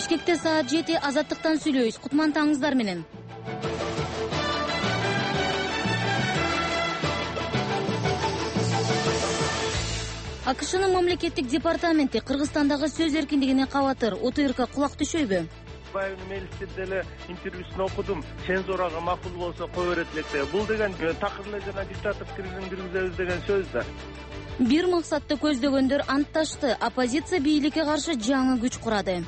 Бишкекте саат 7 азаттыктан сүйлөйбүз. Кутман таңыңыздар менен. АКШнын мамлекеттик департаменти Кыргызстандагы сөз эркиндигине кабатыр. ОТРК кулак түшөйбү? Мелисти деле интервьюсун окудум. Цензурага макул болсо кое берет электе. Бул деген такыр жана диктаторский режим жүргүзөбүз деген сөз да. Бир максатты көздөгөндөр антташты. Оппозиция бийликке каршы жаңы күч курады.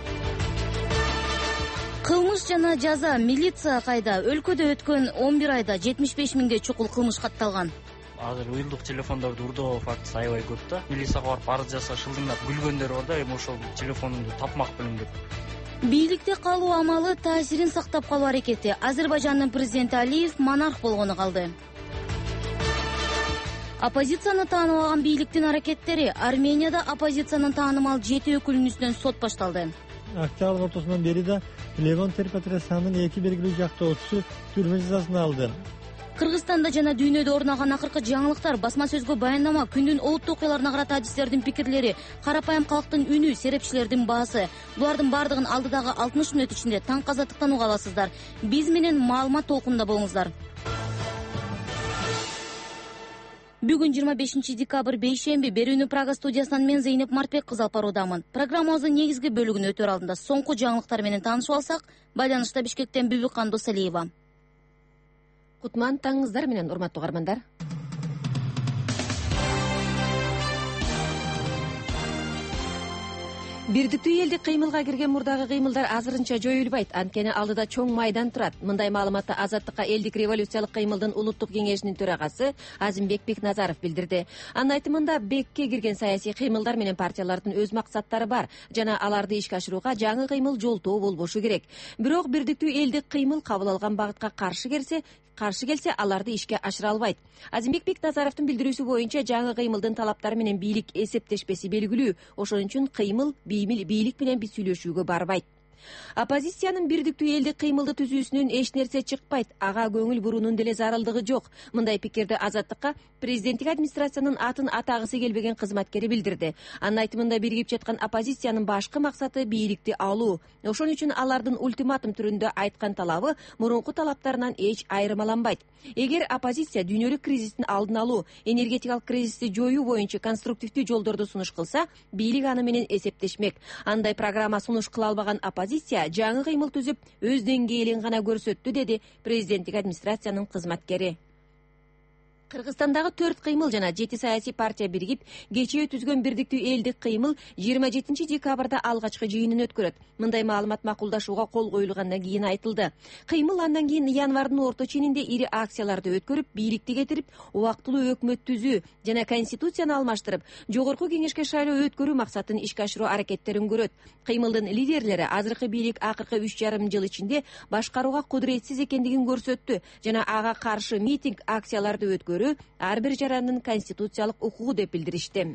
Кылмыш жана жаза, милиция кайда? Өлкөдө өткөн 11 айда 75 миңге чукул кылмыш катталган. Азыр уюлдук телефондорду урдоо фактысы аябай көп да. Милицияга барып арыз жазса шылдыңдап күлгөндөр бар да, эми ошол телефонумду тапмак белем деп. Бийликте калуу амалы таасирин сактап калуу аракети. Азербайжандын президенти Алиев монарх болгону калды. Оппозицияны тааныбаган бийликтин аракеттери. Арменияда оппозициянын таанымал 7 өкүлүнүн үстүнөн сот башталды. Октябрь ортосунан бери да Левон Терпетресянын 2 белгилүү жактоочусу түрмө жазасын алды. Кыргызстанда жана дүйнөдө орнаган акыркы жаңылыктар, басма сөзгө баяндама, күндүн олуттук окуяларына карата адистердин пикирлери, карапайым калктын үнү, серепчилердин баасы. Булардын бардыгын алдыдагы 60 мүнөт ичинде таң казаттыктан уга аласыздар. Биз менен маалымат толкунунда болуңуздар. Бүгүн 25 декабрь бейшемби, берүүнү Прага студиясынан мен Зейнеп Марпек кызы алып баруудамын. Программабыздын негизги бөлүгүн өтөр алдында соңку жаңылыктар менен таанышып алсак, байланышта Бишкектен Бүбүкан Досалиева. Кутман таңыңыздар менен урматтуу угармандар. Бирдиктүү элдик кыймылга кирген мурдагы кыймылдар азырынча жоюлбайт. Анткени алдыда чоң майдан турат. Мындай маалыматты Азаттыкка элдик революциялык кыймылдын улуттук кеңешинин төрагасы Азимбек Бекназаров билдирди. Анын айтымында бекке кирген саясий кыймылдар менен партиялардын өз максаттары бар жана аларды ишке ашырууга жаңы кыймыл жолтоо болбошу керек. Бирок бирдиктүү элдик кыймыл кабыл алган багытка каршы келсе аларды ишке ашыра албайт. Азимбек Бекназаровдун билдирүүсү боюнча жаңы кыймылдын талаптары менен бийлик эсептешпеси белгилүү. Ошон үчүн кыймыл бийлик менен сүйлөшүүгө барбайт. Оппозициянын бирдиктүү элдик кыймылды түзүүсүнөн эч нерсе чыкпайт, ага көңүл буруунун деле зарылдыгы жок. Мындай пикирди Азаттыкка президенттик администрациянын атын атагысы келбеген кызматкери билдирди. Анын айтымында биригип жаткан оппозициянын башкы максаты бийликти алуу. Ошон үчүн алардын ультиматум түрүндө айткан талабы мурунку талаптарынан эч айырмаланбайт. Эгер оппозиция дүйнөлүк кризистин алдын алуу, энергетикалык кризисти жоюу боюнча конструктивдүү жолдорду сунуш кылса, бийлик аны менен эсептешмек. Андай программа сунуш кыла албаган оппозиция жаңы кыймыл түзүп, өз деңгээлин гана көрсөттү, деди президенттик администрациянын кызматкери. Кыргызстандагы 4 кыймыл жана 7 саясий партия биригип, кечээ түзгөн бирдиктүү элдик кыймыл 27 декабрда алгачкы жыйынын өткөрөт. Мындай маалымат макулдашууга кол коюлгандан кийин айтылды. Кыймыл андан кийин январдын орто ченинде ири акцияларды өткөрүп, бийликти кетирип, убактылуу өкмөт түзүү жана конституцияны алмаштырып, жогорку кеңешке шайлоо өткөрүү максатын ишке ашыруу аракеттерин көрөт. Кыймылдын лидерлери азыркы бийлик акыркы 3,5 жыл ичинде башкарууга кудуретсиз экендигин көрсөттү жана ага каршы митинг, акцияларды өткөрүү ар бир жарандын конституциялык укугу деп билдиришти.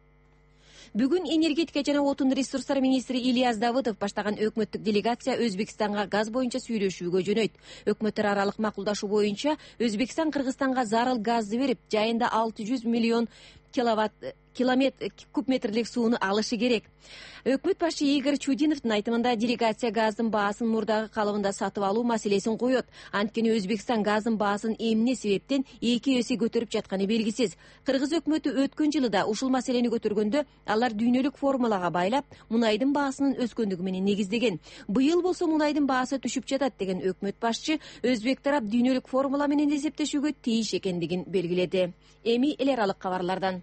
Бүгүн энергетика жана отун ресурстар министри Ильяс Давыдов баштаган өкмөттүк делегация Өзбекстанга газ боюнча сүйлөшүүгө жөнөйт. Өкмөттөр аралык макулдашуу боюнча Өзбекстан Кыргызстанга зарыл газды берип, жайында 600 миллион куб метрлик сууну алышы керек. Өкмөт башчы Игорь Чудиновдун айтымында делегация газдын баасын мурдагы калыбында сатып алуу маселесин коет. Анткени Өзбекстан газдын баасын эмне себептен 2 эсе көтөрүп жатканы белгисиз. Кыргыз өкмөтү өткөн жылы да ушул маселени көтөргөндө алар дүйнөлүк формулага байлап, мунайдын баасынын өскөндүгү менен негиздеген. Быйыл болсо мунайдын баасы түшүп жатат деген өкмөт башчы өзбек тарап дүйнөлүк формула менен эсептешүүгө тийиш экендигин белгиледи. Эми эл аралык кабарлардан.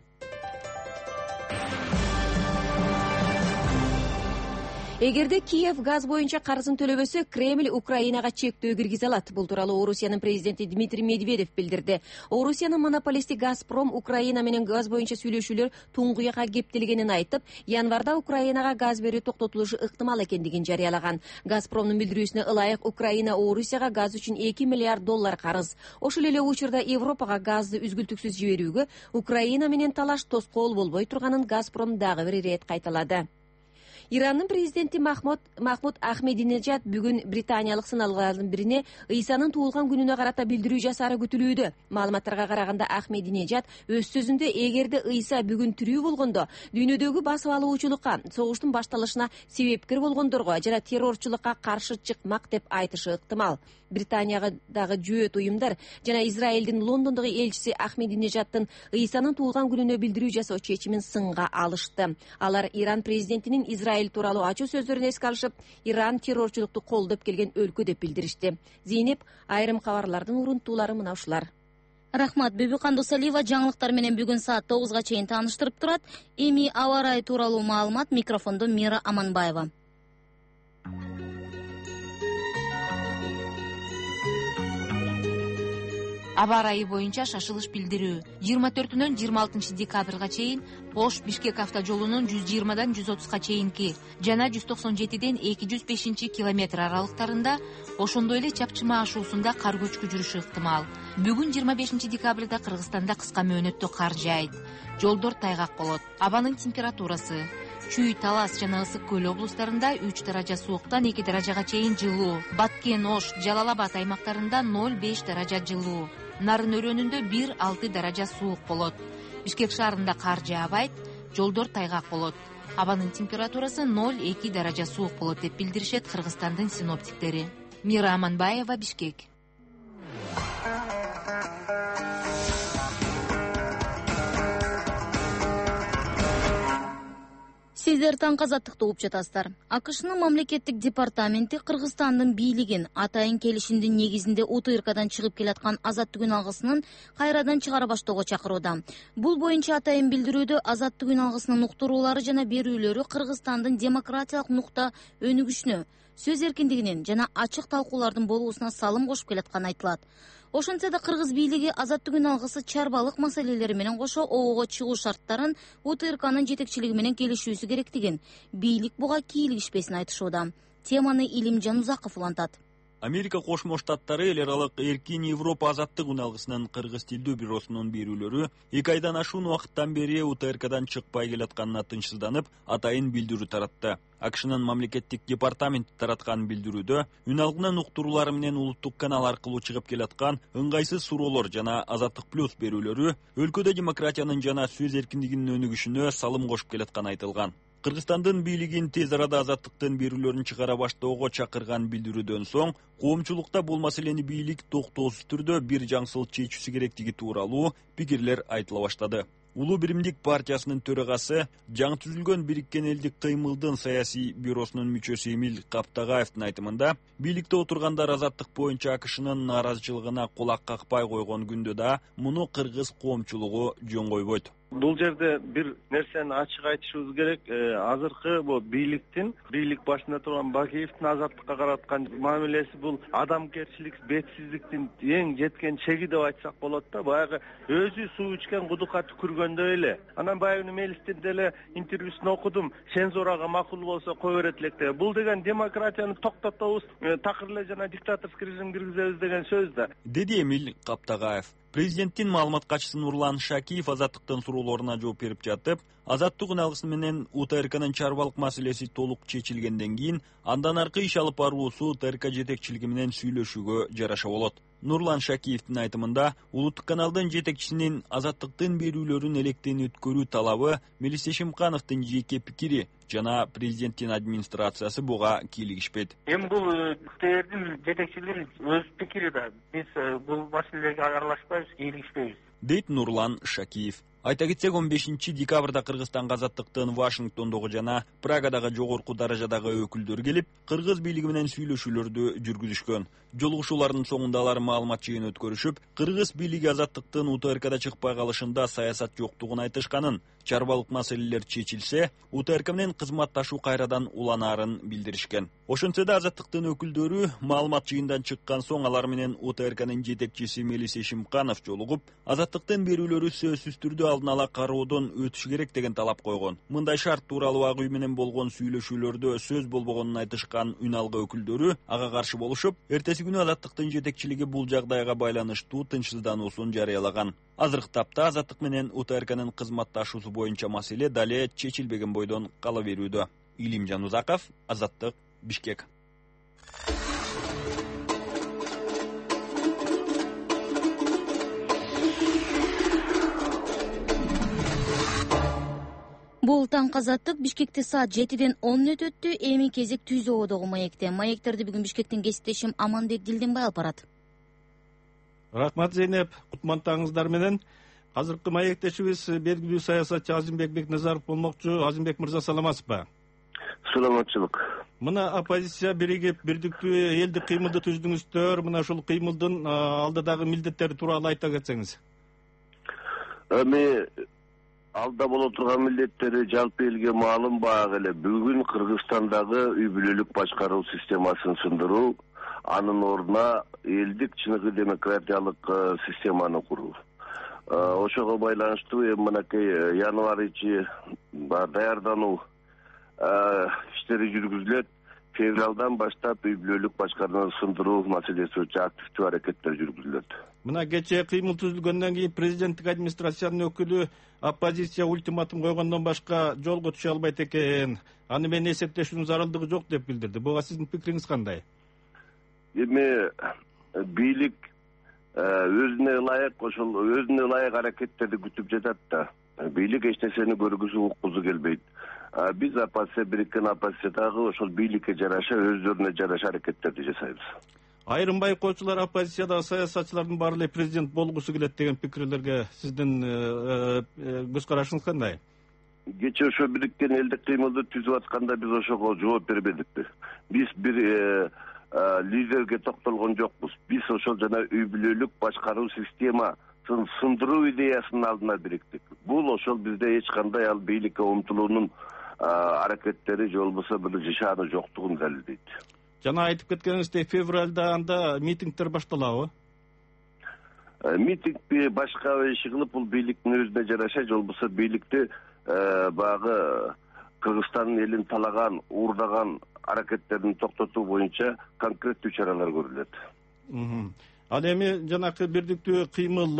Эгерде Киев газ боюнча карызын төлөбөсө, Кремль Украинага чектөө киргизе алат. Бул тууралуу Орусиянын президенти Дмитрий Медведев билдирди. Орусиянын монополисти Газпром Украина менен газ боюнча сүйлөшүүлөр туңгуяка кептелгенин айтып, январда Украинага газ берүү токтотулушу ыктымал экендигин жарыялаган. Газпромдун билдирүүсүнө ылайык Украина Орусияга газ үчүн $2 миллиард карыз. Ошол эле учурда Европага газды үзгүлтүксүз жиберүүгө Украина менен талаш тоскоол болбой турганын Газпром дагы бир ирет кайталады. Ирандын президенти Махмуд Ахмединежад бүгүн британиялык сыналгылардын бирине Ыйсанын туулган күнүнө карата билдирүү жасаары күтүлүүдө. Маалыматтарга караганда Ахмединежад өз сөзүндө эгерде Ыйса бүгүн тирүү болгондо дүйнөдөгү басып алуучулукка, согуштун башталышына себепкер болгондорго жана террорчулукка каршы чыкмак деп айтышы ыктымал. Британиядагы жөөт уюмдар жана Израилдин Лондондогу элчиси Ахмединежадтын Ыйсанын туулган күнүнө билдирүү жасоо чечимин сынга алышты. Алар Иран президентинин Израиль тууралуу ачуу сөздөрүн эске алышып, Иран террорчулукту колдоп келген өлкө деп билдиришти. Зейнеп, айрым кабарлардын урунтуулары мына ушулар. Рахмат, Бибикан Досалиева жаңылыктар менен бүгүн саат 9га чейин тааныштырып турат. Эми аба ырайы тууралуу маалымат, микрофондо Мира Аманбаева. Аба ырайы боюнча шашылыш билдирүү. 24-нөн 26 декабрга чейин Ош Бишкек автожолунун 120дан 130га чейинки жана 197ден 205 километр аралыктарында, ошондой эле Чапчыма ашуусунда кар көчкү жүрүшү ыктымал. Бүгүн 25 декабрда Кыргызстанда кыска мөөнөттө кар жаайт. Жолдор тайгак болот. Абанын температурасы: Чүй, Талас жана Ысык көл облустарында 3 даража сууктан 2 даражага чейин жылуу. Баткен, Ош, Жалал-Абад аймактарында 0,5 даража жылуу. Нарын өрөөнүндө 1,6 даража суук болот. Бишкек шаарында кар жаабайт, жолдор тайгак болот. Абанын температурасы 0,2 даража суук болот деп билдиришет Кыргызстандын синоптиктери. Мира Аманбаева, Бишкек. Сиздер таң азаттыкты угуп жатасыздар. АКШнын мамлекеттик департаменти Кыргызстандын бийлигин атайын келишимдин негизинде УТРКдан чыгып келаткан азаттык үн алгысынын кайрадан чыгара баштоого чакырууда. Бул боюнча атайын билдирүүдө азаттык үн алгысынын уктуруулары жана берүүлөрү Кыргызстандын демократиялык нукта өнүгүшүнө, сөз эркиндигинин жана ачык талкуулардын болуусуна салым кошуп келатканы айтылат. Ошентсе да кыргыз бийлиги азаттык үн алгысы чарбалык маселелери менен кошо ООго чыгуу шарттарын УТРКнын жетекчилиги менен келишүүсү керектигин, бийлик буга кийлигишпесин айтышууда. Теманы Илимжан Узаков улантат. Америка Кошмо Штаттары эл аралык эркин Европа азаттык үн алгысынын кыргыз тилдүү бюросунун берүүлөрү 2 айдан ашуун убакыттан бери УТРКдан чыкпай келатканына тынчсызданып, атайын билдирүү таратты. АКШнын мамлекеттик департаменти тараткан билдирүүдө үн алгынын уктуруулары менен улуттук канал аркылуу чыгып келаткан ыңгайсыз суроолор жана азаттык плюс берүүлөрү өлкөдө демократиянын жана сөз эркиндигинин өнүгүшүнө салым кошуп келатканы айтылган. Кыргызстандын бийлигин тез арада азаттыктын берүүлөрүн чыгара баштоого чакырган билдирүүдөн соң, коомчулукта бул маселени бийлик токтоосуз түрдө бир жаңсыл чечүүсү керектиги тууралуу пикирлер айтыла баштады. Улуу биримдик партиясынын төрагасы, жаңы түзүлгөн Бириккен элдик кыймылдын саясий бюросунун мүчөсү Эмиль Каптагаевдин айтымында, бийликте отургандар азаттык боюнча АКШнын нааразычылыгына кулак какпай койгон күндө да муну кыргыз коомчулугу жөн койбойт. Бул жерде бир нерсени ачык айтышыбыз керек. Азыркы бул бийлик башында турган Бакиевдин азаттыкка караткан мамилеси бул адамгерчилик, бетсиздиктин эң жеткен чеги деп айтсак болот да. Баягы өзү суу ичкен кудукка түкүргөндөй эле. Анан баягы Мелистин деле интервьюсун окудум. Сензурага макул болсо кой берет элек деп. Бул деген демократияны токтотобуз, такыр эле жана диктаторский режим киргизебиз деген сөз да. Деди Эмиль Каптагаев. Президенттин маалымат катчысы Нурлан Шакиев азаттыктын суроолоруна жооп берип жатып, азаттык үн алгысы менен УТРКнын чарбалык маселеси толук чечилгенден кийин, андан аркы иш алып баруусу УТРК жетекчилиги менен сүйлөшүүгө жараша болот. Нурлан Шакиевдин айтымында, улуттук каналдын жетекчисинин азаттыктын берүүлөрүн электен өткөрүү талабы Мелис Эшимкановдун жеке пикири жана президенттин администрациясы буга кийлигишпейт. Эми бул ТРдин жетекчилигинин өз пикири да. Биз бул маселелерге аралашпайбыз, кийлигишпейбиз, дейт Нурлан Шакиев. Айта кетсек, 15 декабрда Кыргызстанга азаттыктын Вашингтондогу жана Прагадагы жогорку даражадагы өкүлдөр келип, кыргыз бийлиги менен сүйлөшүүлөрдү жүргүзүшкөн. Жолугушуулардын соңунда алар маалымат жыйын өткөрүшүп, кыргыз бийлиги азаттыктын УТРКда чыкпай калышында саясат жоктугун айтышканын, чарбалык маселелер чечилсе, УТРК менен кызматташуу кайрадан уланаарын билдиришкен. Ошентсе да азаттыктын өкүлдөрү маалымат жыйындан чыккан соң алар менен УТРКнын жетекчиси Мелис Эшимканов жолугуп, азаттыктын берүүлөрү сөзсүз түрдө алдын ала кароодон өтүш керек деген талап койгон. Мындай шарт тууралуу ак үй менен болгон сүйлөшүүлөрдө сөз болбогонун айтышкан үн алгы өкүлдөрү ага каршы болушуп, эртеси күнү азаттыктын жетекчилиги бул жагдайга байланыштуу тынчсыздануусун жарыялаган. Азыркы тапта азаттык менен УТРКнын кызматташуусу боюнча маселе дале чечилбеген бойдон кала берүүдө. Илимжан Узаков, Азаттык, Бишкек. Бул таңкы Азаттык. Бишкекте саат 7-ден 10 өтөттү. Эми кезек Түзө Одогу маекте. Маектерди бүгүн Бишкектен кесиптешим Аманбек Дилденбай алып барат. Рахмат Зейнеп, кутман таңыңыздар менен. Азыркы маектешибиз белгилүү саясатчы Азимбек Бекназаров болмокчу. Азимбек мырза, саламатсызбы? Саламатчылык. Мына оппозиция биригип бирдиктүү элдик кыймылды түздүңүздөр. Мына ушул кыймылдын алдыдагы милдеттери тууралуу айта кетсеңиз. Эми алда боло турган милдеттери жалпы элге маалым баак эле. Бүгүн Кыргызстандагы үй бүлөлүк башкаруу системасын сындыруу, анын ордуна элдик чыныгы демократиялык системаны куруу. Ошого байланыштуу мынакей январь ичи даярдануу иштери жүргүзүлөт. Февралдан баштап үй бүлөлүк башкарууну сындыруу маселеси боюнча активдүү аракеттер жүргүзүлөт. Мына кечээ кыймыл түзүлгөндөн кийин президенттик администрациянын өкүлү оппозиция ультиматум койгондон башка жолго түшө албайт экен. Аны менен эсептешүүнүн зарылдыгы жок деп билдирди. Буга сиздин пикириңиз кандай? Эми бийлик өзүнө ылайык ошол өзүнө ылайык аракеттерди күтүп жатат да. Бийлик эч нерсени көргүзүү уккузу келбейт. Биз оппозиция бириккен оппозициядагы ошол бийликке жараша өздөрүнө жараша аракеттерди жасайбыз. Айрым байкоочулар оппозициядагы саясатчылардын баары эле президент болгусу келет деген пикирлерге сиздин көз карашыңыз кандай? Кечээ ошо бириккен элдик кыймылды түзүп атканда биз ошого жооп бербедикпи. Биз бир лидерге токтолгон жокпуз. Биз ошол жана үй бүлөлүк башкаруу системасын сындыруу идеясынын алдына бириктик. Бул ошол бизде эч кандай ал бийликке умтулуунун аракеттери же болбосо бир жашааны жоктугун далилдейт. Жана айтып кеткениңиздей, февралда анда митингдер башталабы? Митинг башка иши кылып, бул бийликтин өзүнө жараша, же болбосо бийликти багы Кыргызстандын элин талаган, уурдаган аракеттерин токтотуу боюнча конкреттүү чаралар көрүлөт. Ал эми жанакы бирдиктүү кыймыл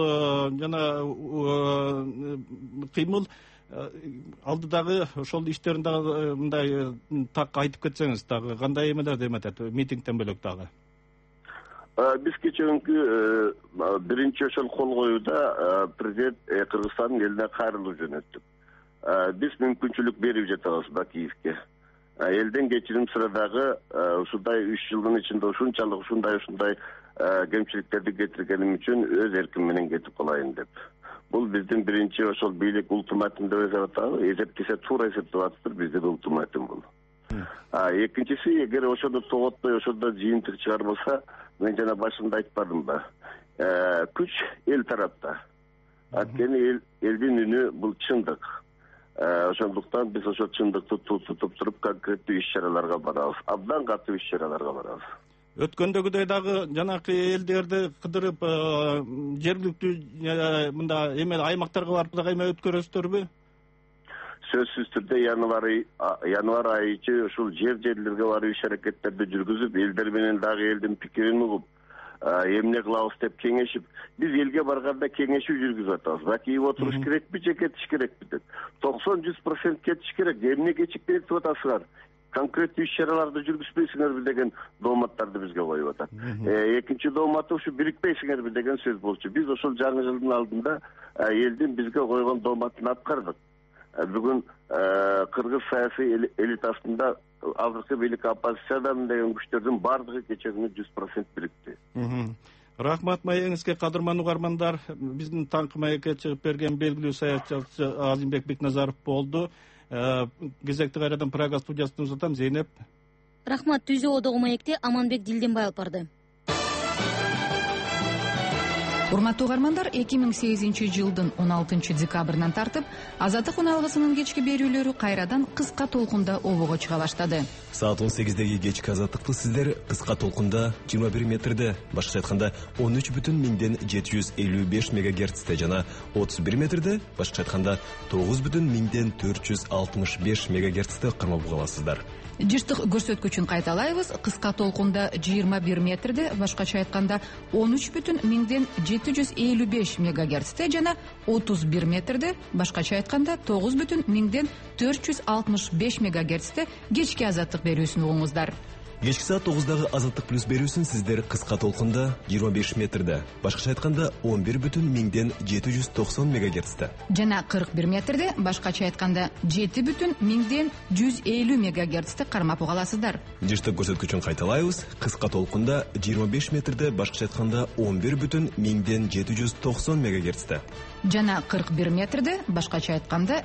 кыймыл алдыдагы ошол иштерин дагы мындай так айтып кетсеңиз, дагы кандай эмелерди эметет митингден бөлөк дагы? Биз кечээкүнкү биринчи ошол кол коюуда президент Кыргызстандын элине кайрылуу жөнөттүк. Биз мүмкүнчүлүк берип жатабыз Бакиевке. Элден кечирим сурадагы ушундай 3 жылдын ичинде ушундай кемчиликтерди кетиргеним үчүн өз эрким менен кетип калайын деп. Бул биздин биринчи ошол бийлик ультиматум деп эсептейбиз. Эсептесе туура эсептеп атыптыр, биздин ультиматум бул. Экинчиси, эгер ошондо тоготпой, ошондо жыйынтык чыгарбаса, мен жана башында айтпадымбы, күч эл тарапта. Анткени элдин үнү бул чындык. Ошондуктан биз ошол чындыкты тутуп туруп конкреттүү иш-чараларга барабыз. Абдан катуу иш-чараларга барабыз. Өткөндөгүдөй дагы жанакы элдерди кыдырып жергиликтүү мында эме аймактарга барып дагы эме өткөрөсүздөрбү? Сөзсүз түрдө январь айы ичи ушул жерлерге барып иш-аракеттерди жүргүзүп, элдер менен дагы элдин пикирин угуп, эмне кылабыз деп кеңешип, биз элге барганда кеңешүү жүргүзүп атабыз. Бакиев отуруш керекпи же кетиш керекпи деп. 90-100% кетиш керек. Эмне кечиктирип атасыңар? Конкреттүү иш-чараларды жүргүзбөйсүңөрбү деген дооматтарды бизге коюп атат. Экинчи дооматы ушу бирикпейсиңерби деген сөз болчу. Биз ошол жаңы жылдын алдында элдин бизге койгон дооматын аткардык. Бүгүн кыргыз саясий элитасында азыркы бийлик оппозициядамын деген күчтөрдүн баардыгы кечээ 100% бирикти. Рахмат маегиңизге, кадырман угармандар. Биздин таңкы маекке чыгып берген белгилүү саясатчы Азимбек Бекназаров болду. Кезекти кайрадан Прага студиясынан узатам, Зейнеп. Рахмат. Түзө Одогу маекте Аманбек Дилденбай алып барды. Урматтуу угармандар, 2008 жылдын 16 декабрынан тартып Азаттык уналгысынын кечки берүүлөрү кайрадан кыска толкунда обого чыга баштады. Саат 18-деги кечки Азаттыкты сиздер кыска толкунда 21 метрде, башкача айтканда 13,755 мегагерцте жана 31 метрде, башкача айтканда 9,465 мегагерцте кармап угаласыздар. Жыштык көрсөткүчүн кайталайбыз. Кыска толкунда 21 метрде, башкача айтканда 13,755 755 мегагерцте жана 31 метрде, башкача айтканда 9,465 мегагерцте кечки азаттык берүүсүн угуңуздар. Кечки саат 9-дагы азаттык плюс берүүсүн сиздер кыска толкунда 25 метрде, башкача айтканда 11,790 мегагерцте. Жана 41 метрде, башкача айтканда 7,150 мегагерцте кармап уга аласыздар. Жыштык көрсөткүчүн кайталайбыз. Кыска толкунда 25 метрде, башкача айтканда 11,790 мегагерцте. Жана 41 метрде, башкача айтканда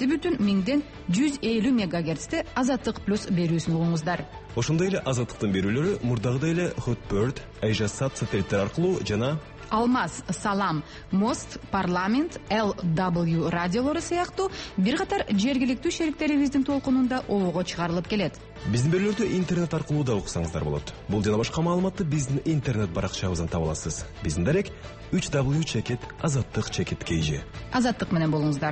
7,150 мегагерцте азаттык плюс берүүсүн угуңуздар. Ошондой эле азаттыктын берүүлөрү мурдагыдай эле Hotbird, Asia-Sat сателиттер аркылуу жана Алмаз, Салам, Мост, Парламент, LW радиолору сыяктуу бир катар жергиликтүү шериктерибиздин толкунунда обого чыгарылып келет. Биздин берүүлөрдү интернет аркылуу да уксаңыздар болот. Бул жана башка маалыматты биздин интернет баракчабыздан таба аласыз. Биздин дарек www.azattik.kg. Азаттык менен болуңуздар.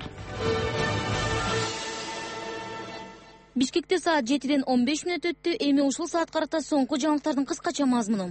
Бишкекте саат 7-ден 15 мүнөт өттү. Эми ушул саат карата соңку жаңылыктардын кыскача мазмуну.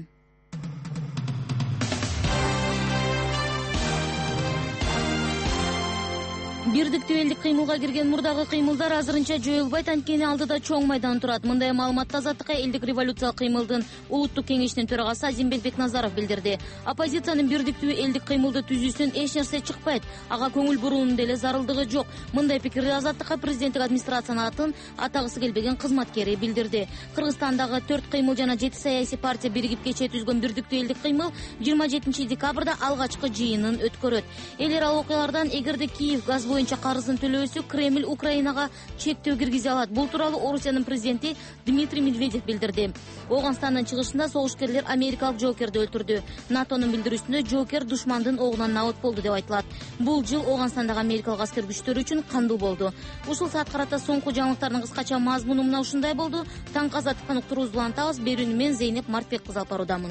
Бирдиктүү элдик кыймылга кирген мурдагы кыймылдар азырынча жоюлбайт, анткени алдыда чоң майдан турат. Мындай маалыматты Азаттыкка элдик революциялык кыймылдын улуттук кеңешинин төрагасы Азимбек Бекназаров билдирди. Оппозициянын бирдиктүү элдик кыймылды түзүүсүнөн эч нерсе чыкпайт, ага көңүл буруунун деле зарылдыгы жок. Мындай пикирди Азаттыкка президенттик администрациянын атын атагысы келбеген кызматкери билдирди. Кыргызстандагы 4 кыймыл жана 7 саясий партия биригип кечээ түзгөн бирдиктүү элдик кыймыл 27 декабрда алгачкы жыйынын өткөрөт. Элер ал окуялардан эгерде Киев газ боюнча карызын төлөөсү Кремль Украинага чектөө киргизе алат. Бул тууралуу Орусиянын президенти Дмитрий Медведев билдирди. Оганстандын чыгышында согушкерлер америкалык жоокерди өлтүрдү. НАТОнун билдирүүсүндө жоокер душмандын огунан набыт болду деп айтылат. Бул жыл Оганстандагы америкалык аскер күчтөрү үчүн кандуу болду. Ушул саат карата соңку жаңылыктардын кыскача мазмуну мына ушундай болду. Таңкы Азаттыктан уктуруубузду улантабыз. Берүүнү мен Зейнеп Мартбек кызы алып баруудамын.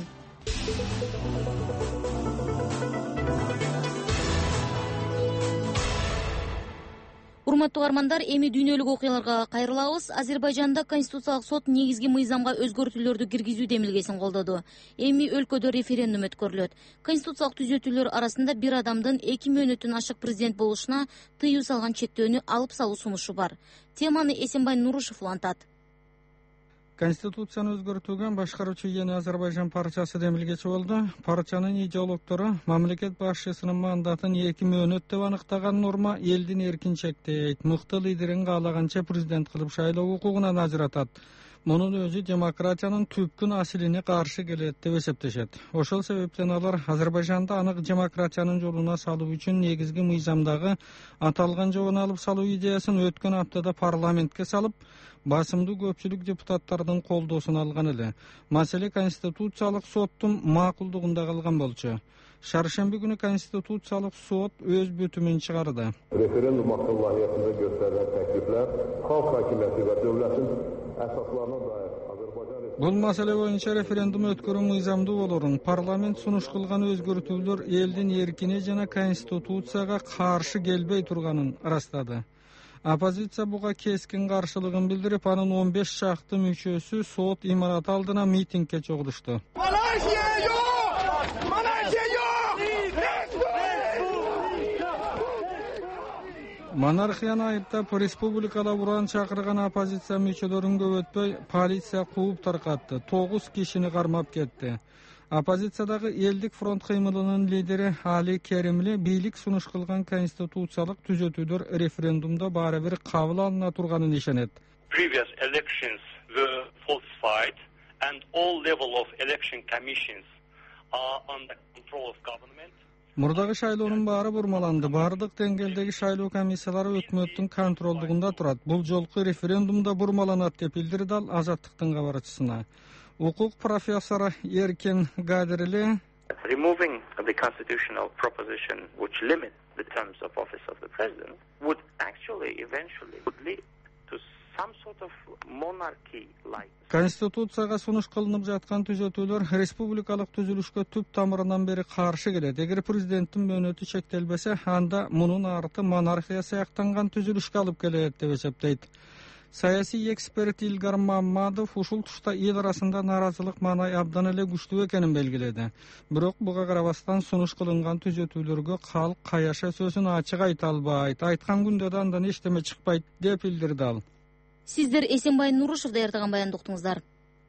Урматтуу угармандар, эми дүйнөлүк окуяларга кайрылабыз. Азербайжанда Конституциялык сот негизги мыйзамга өзгөртүүлөрдү киргизүү демилгесин колдоду. Эми өлкөдө референдум өткөрүлөт. Конституциялык түзөтүүлөр арасында бир адамдын 2 мөөнөттөн ашык президент болушуна тыюу салган чектөөнү алып салуу сунушу бар. Теманы Эсенбай Нурушев улантат. Конституцияны өзгөртүүгө башкаруучу Yeni Азербайжан партиясы демилгечи болду. Партиянын идеологдору мамлекет башчысынын мандатын 2 мөөнөт деп аныктаган норма элдин эркин чектейт, мыкты лидерин каалаганча президент кылып шайлоо укугунан ажыратат. Мунун өзү демократиянын түпкүн асилине каршы келет деп эсептешет. Ошол себептен алар Азербайжанда анык демократиянын жолуна салуу үчүн негизги мыйзамдагы аталган жобуну алып салуу идеясын өткөн аптада парламентке салып, басымдуу көпчүлүк депутаттардын колдоосун алган эле. Маселе Конституциялык соттун макулдугунда калган болчу. Шаршемби күнү Конституциялык сот өз бүтүмүн чыгарды. Referendum hakkı layihəsində göstərilən təkliflər xalq hakimiyyəti və dövlətin əsaslarına dair Azərbaycan Бул маселе боюнча референдум өткөрүү мыйзамдуу болорун, парламент сунуш кылган өзгөртүүлөр элдин эркине жана Конституцияга каршы келбей турганын ырастады. Оппозиция буга кескин каршылыгын билдирип, анын 15 шакты мүчөсү сот имараты алдына митингге чогулушту. Монархияны айыптап, республикада уран чакырган оппозиция мүчөлөрүн көп өтпөй, полиция кууп таркатты. 9 кишини кармап кетти. Оппозициядагы элдик фронт кыймылынын лидери Али Керимли бийлик сунуш кылган конституциялык түзөтүүлөр референдумда баары бир кабыл алына турганын ишенет. Previous elections were falsified and all level of election commissions are under control of government. Мурдагы шайлоонун баары бурмаланды. Бардык деңгээлдеги шайлоо комиссиялары өкмөттүн контролдугунда турат. Бул жолку референдумда бурмаланат деп билдирди ал Азаттыктын кабарчысына. Укук профессору Эркен Гадерли Removing the constitutional proposition which limit the terms of office of the president would actually eventually lead to some sort of monarchy-like. Конституцияга сунуш кылынып жаткан түзөтүүлөр республикалык түзүлүшкө түп тамырынан бери каршы келет. Эгер президенттин мөөнөтү чектелбесе, анда мунун арты монархия сыяктанган түзүлүшкө алып келет деп эсептейт. Саясий эксперт Илгар Маммадов ушул тушта эл арасында нааразылык маанай абдан эле күчтүү экенин белгиледи. Бирок буга карабастан сунуш кылынган түзөтүүлөргө калк каяша сөзүн ачык айта албайт. Айткан күндө да андан эчтеме чыкпайт деп билдирди ал. Сиздер Эсенбай Нурушев даярдаган баянды уктуңуздар.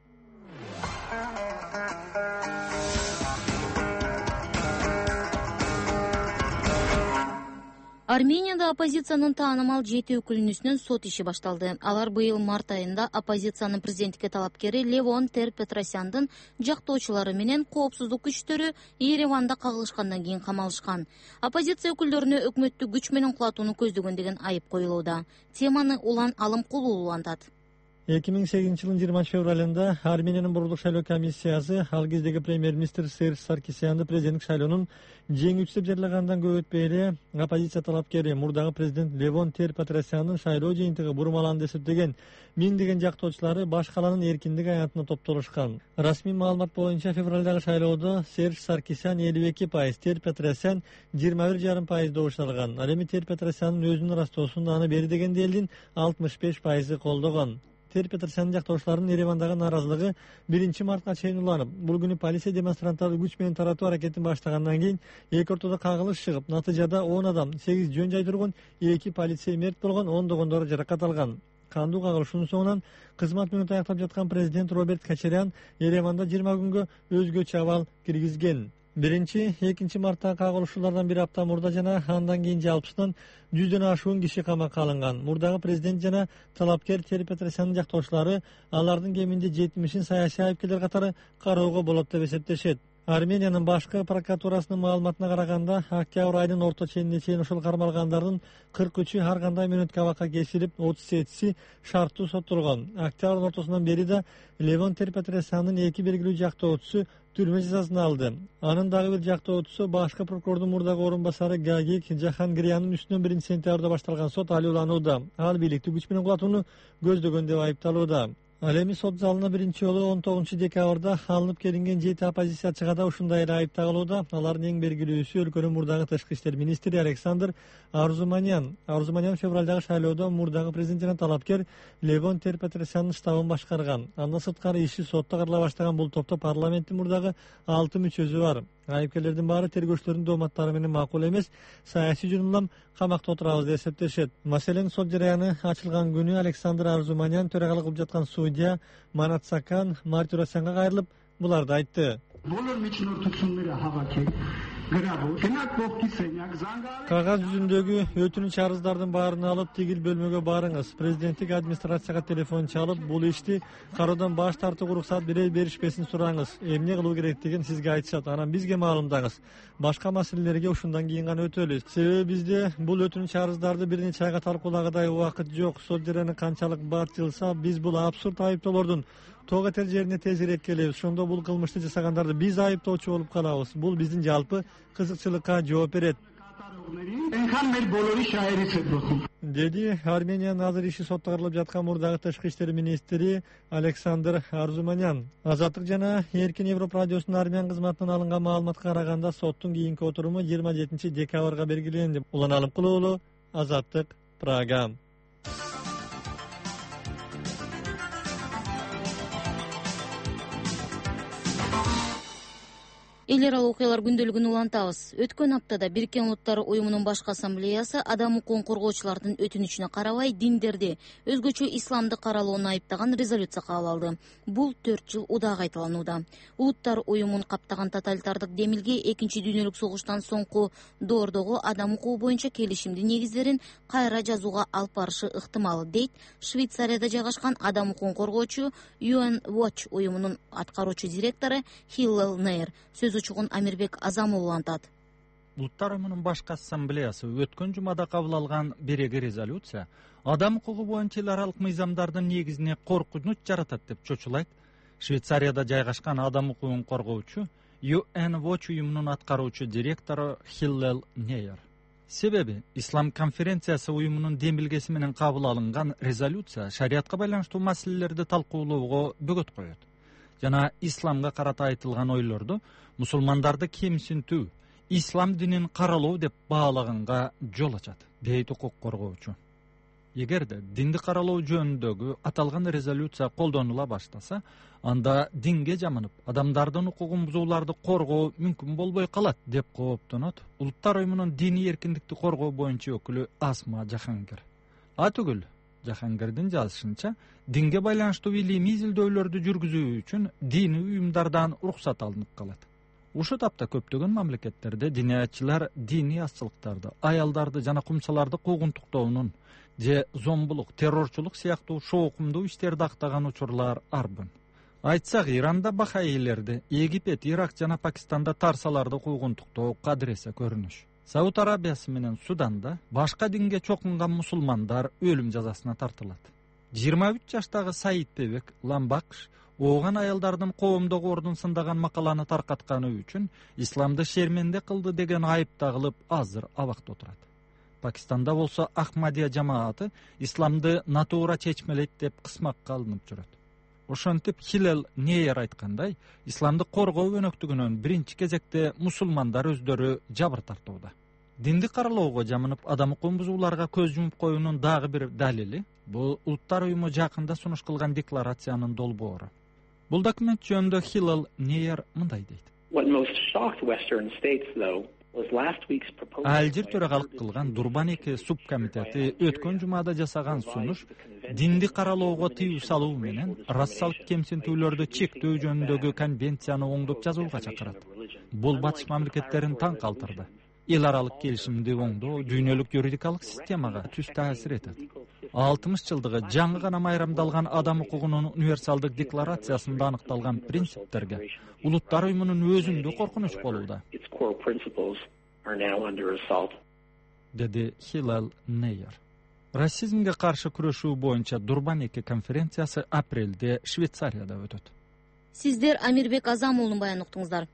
Арменияда оппозициянын таанымал 7 өкүлүнүн үстүнөн сот иши башталды. Алар быйыл март айында оппозициянын президенттикке талапкери Левон Тер-Петросяндын жактоочулары менен коопсуздук күчтөрү Ереванда кагылышкандан кийин камалышкан. Оппозиция өкүлдөрүнө өкмөттү күч менен кулатууну көздөгөн деген айып коюлууда. Теманы Улан Алымкулуу улантат. 2008 жылдын 20 февралында Армениянын борбордук шайлоо комиссиясы ал кездеги премьер-министр Серж Саркисянды президенттик шайлоонун жеңүүчүсү деп жарыялагандан көп өтпөй эле оппозиция талапкери мурдагы президент Левон Тер-Петросяндын шайлоо жыйынтыгы бурмаланды деп эсептеген миңдеген жактоочулары баш калаанын эркиндик аянтына топтолушкан. Расмий маалымат боюнча февралдагы шайлоодо Серж Саркисян 52%, Тер-Петросян 21,5% добуш алган. Ал эми Тер-Петросяндын өзүнүн ырастоосун аны бери деген элдин 65% колдогон. Тер-Петросяндын жактоочуларынын Еревандагы нааразылыгы 1-мартка чейин уланып, бул күнү полиция демонстранттарды күч менен таратуу аракетин баштагандан кийин эки ортодо кагылыш чыгып, натыйжада 10 адам, 8 жөн жай тургун, 2 полицей мерт болгон, ондогондору жаракат алган. Кандуу кагылышуунун соңунан кызмат мүнөтү аяктап жаткан президент Роберт Качарян Ереванда 20 күнгө өзгөчө абал киргизген. 1-2 мартта кагылышуулардан бир апта мурда жана андан кийин жалпысынан 100дөн ашуун киши камакка алынган. Мурдагы президент жана талапкер Тер-Петросяндын жактоочулары алардын кеминде 70-ин саясий айыпкерлер катары кароого болот деп эсептешет. Армениянын башкы прокуратурасынын маалыматына караганда, октябрь айынын орто ченине чейин ушул кармалгандардын 43-ü ар кандай мүнөткө абакка кесилип, 37-си шарттуу соттолгон. Октябрдын ортосунан бери да Левон Тер-Петросяндын 2 белгилүү жактоочусу түрмө жазасын алды. Анын дагы бир жактоочусу башкы прокурордун мурдагы орун басары Гагик Жахангирянын үстүнөн 1-сентябрда башталган сот али уланууда. Ал бийликти күч менен кулатууну көздөгөн деп айыпталууда. Ал эми сот залына биринчи жолу 19-декабрда алынып келинген 7 оппозициячыга да ушундай эле айып тагылууда. Алардын эң белгилүүсү өлкөнүн мурдагы тышкы иштер министри Александр Арзуманян. Арзуманян февралдагы шайлоодо мурдагы президент жана талапкер Левон Тер-Петросяндын штабын башкарган. Андан сырткары иши сотто карала баштаган бул топто парламенттин мурдагы 6 мүчөсү бар. Айыпкерлердин баары тергөөчүлөрдүн дооматтары менен макул эмес, саясий жөнүндө камакта отурабыз деп эсептешет. Маселен, сот жарыяны ачылган күнү Александр Арзуманян төрагалык кылып жаткан судья Манат Сакан Мартиросянга кайрылып, буларды айтты. Кагаз жүзүндөгү өтүнүч арыздардын баарын алып, тигил бөлмөгө барыңыз. Президенттик администрацияга телефон чалып, бул ишти кароодан баш тартууга уруксат беришпесин сураңыз. Эмне кылуу керектигин сизге айтышат, анан бизге маалымдаңыз. Башка маселелерге ушундан кийин гана өтөлү. Себеби бизде бул өтүнүч арыздарды бир нече айга талкуулагадай убакыт жок. Сот жарыяны канчалык бартылса, биз бул абсурд айыптоолордун тоо этер жерине тезирээк келебиз. Ошондо бул кылмышты жасагандарды биз айыптоочу болуп калабыз. Бул биздин жалпы кызыкчылыкка жооп берет, деди Армениянын азыр иши сотто каралып жаткан мурдагы тышкы иштер министри Александр Арзуманян. Азаттык жана Эркин Европа радиосунун армян кызматынан алынган маалыматка караганда, соттун кийинки отуруму 27-декабрга белгиленди. Улан Алымкулуу, Азаттык, Прага. Элер ал окуялар күндөлүгүн улантабыз. Өткөн аптада Бириккен Улуттар уюмунун башкы ассамблеясы адам укугун коргоочулардын өтүнүчүнө карабай диндерди өзгөчө исламды каралоону айыптаган резолюция кабыл алды. Бул 4 жыл удаа кайталанууда. Улуттар уюмун каптаган тоталитардык демилге Экинчи дүйнөлүк согуштан соңку доордогу адам укугу боюнча келишимдин негиздерин кайра жазууга алып барышы ыктымал, дейт Швейцарияда жайгашкан адам укугун коргоочу UN Watch уюмунун аткаруучу директору Хиллел Нейр. Сөзүчүгүн Амирбек Азамов улантат. Улуттар уюмунун башкы ассамблеясы өткөн жумада кабыл алган биреги резолюция адам укугу боюнча эл аралык мыйзамдардын негизине коркунуч жаратат деп чочулайт. Швейцарияда жайгашкан адам укугун коргоочу UN Watch уюмунун аткаруучу директору Хиллел Нейр. Себеби Ислам конференциясы уюмунун демилгеси менен кабыл алынган резолюция шариатка байланыштуу маселелерди талкуулоого бөгөт коет. Жана исламга карата айтылган ойлорду мусулмандарды кемсинтүү, ислам динин каралоо деп баалаганга жол ачат, дейт укук коргоочу. эгерде динди каралоо жөнүндөгү аталган резолюция колдонула баштаса, анда динге жамынып адамдардын укугун бузууларды коргоо мүмкүн болбой калат деп кооптонот Улуттар уюмунун диний эркиндикти коргоо боюнча өкүлү Асма Жахангер. Атүгүл Жахангердин жазышынча, динге байланыштуу илимий изилдөөлөрдү жүргүзүү үчүн диний уюмдардан уруксат алынып калат. Ушу тапта көптөгөн мамлекеттерде диниятчылар диний азчылыктарды, аялдарды жана кумсаларды куугунтуктоонун же зомбулук, террорчулук сыяктуу шоокумдуу иштерди актаган учурлар арбын. Айтсак, Иранда бахаилерди, Египет, Ирак жана Пакистанда тарсаларды куугунтуктоо кадыресе көрүнүш. Сауд Арабиясы менен Суданда башка динге чокунган мусулмандар өлүм жазасына тартылат. 23 жаштагы Саид Бебек Ламбакш ооган аялдардын коомдогу ордун сындаган макаланы таркатканы үчүн исламды шерменде кылды деген айып тагылып азыр абакта отурат. Пакистанда болсо Ахмадия жамааты исламды натура чечмелейт деп кысмакка алынып жүрөт. Ошентип Хилал Нейер айткандай, исламды коргоо өнөктүгүнөн биринчи кезекте мусулмандар өздөрү жабыр тартууда. Динди каралоого жамынып адам укугун бузууларга көз жумуп коюунун дагы бир далили бул Улуттар уюму жакында сунуш кылган декларациянын долбоору. Бул документ жөнүндө Хилал Нейер мындай дейт. Алжир төрагалык кылган Дурбан 2 субкомитети өткөн жумада жасаган сунуш динди каралоого тыюу салуу менен рассалык кемсинтүүлөрдү чектөө жөнүндөгү конвенцияны оңдоп жазууга чакырат. Бул батыш мамлекеттерин таң калтырды. Эл аралык келишимди оңдоо дүйнөлүк юридикалык системага түз таасир этет. 60 жылдыгы жаңы гана майрамдалган адам укугунун универсалдык декларациясында аныкталган принциптерге Улуттар уюмунун өзүндө коркунуч болууда, деди Хилал Нейер. Расизмге каршы күрөшүү боюнча Дурбан 2 конференциясы апрелде Швейцарияда өтөт. Сиздер Амирбек Азам уулунун баянын уктуңуздар.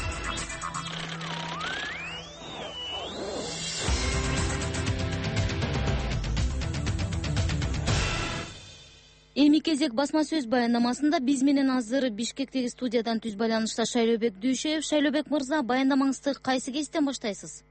Эми кезек басма сөз баяндамасында биз менен азыр Бишкектеги студиядан түз байланышта Шайлообек Дүйшеев. Шайлообек мырза, баяндамаңызды кайсы кесиптен баштайсыз?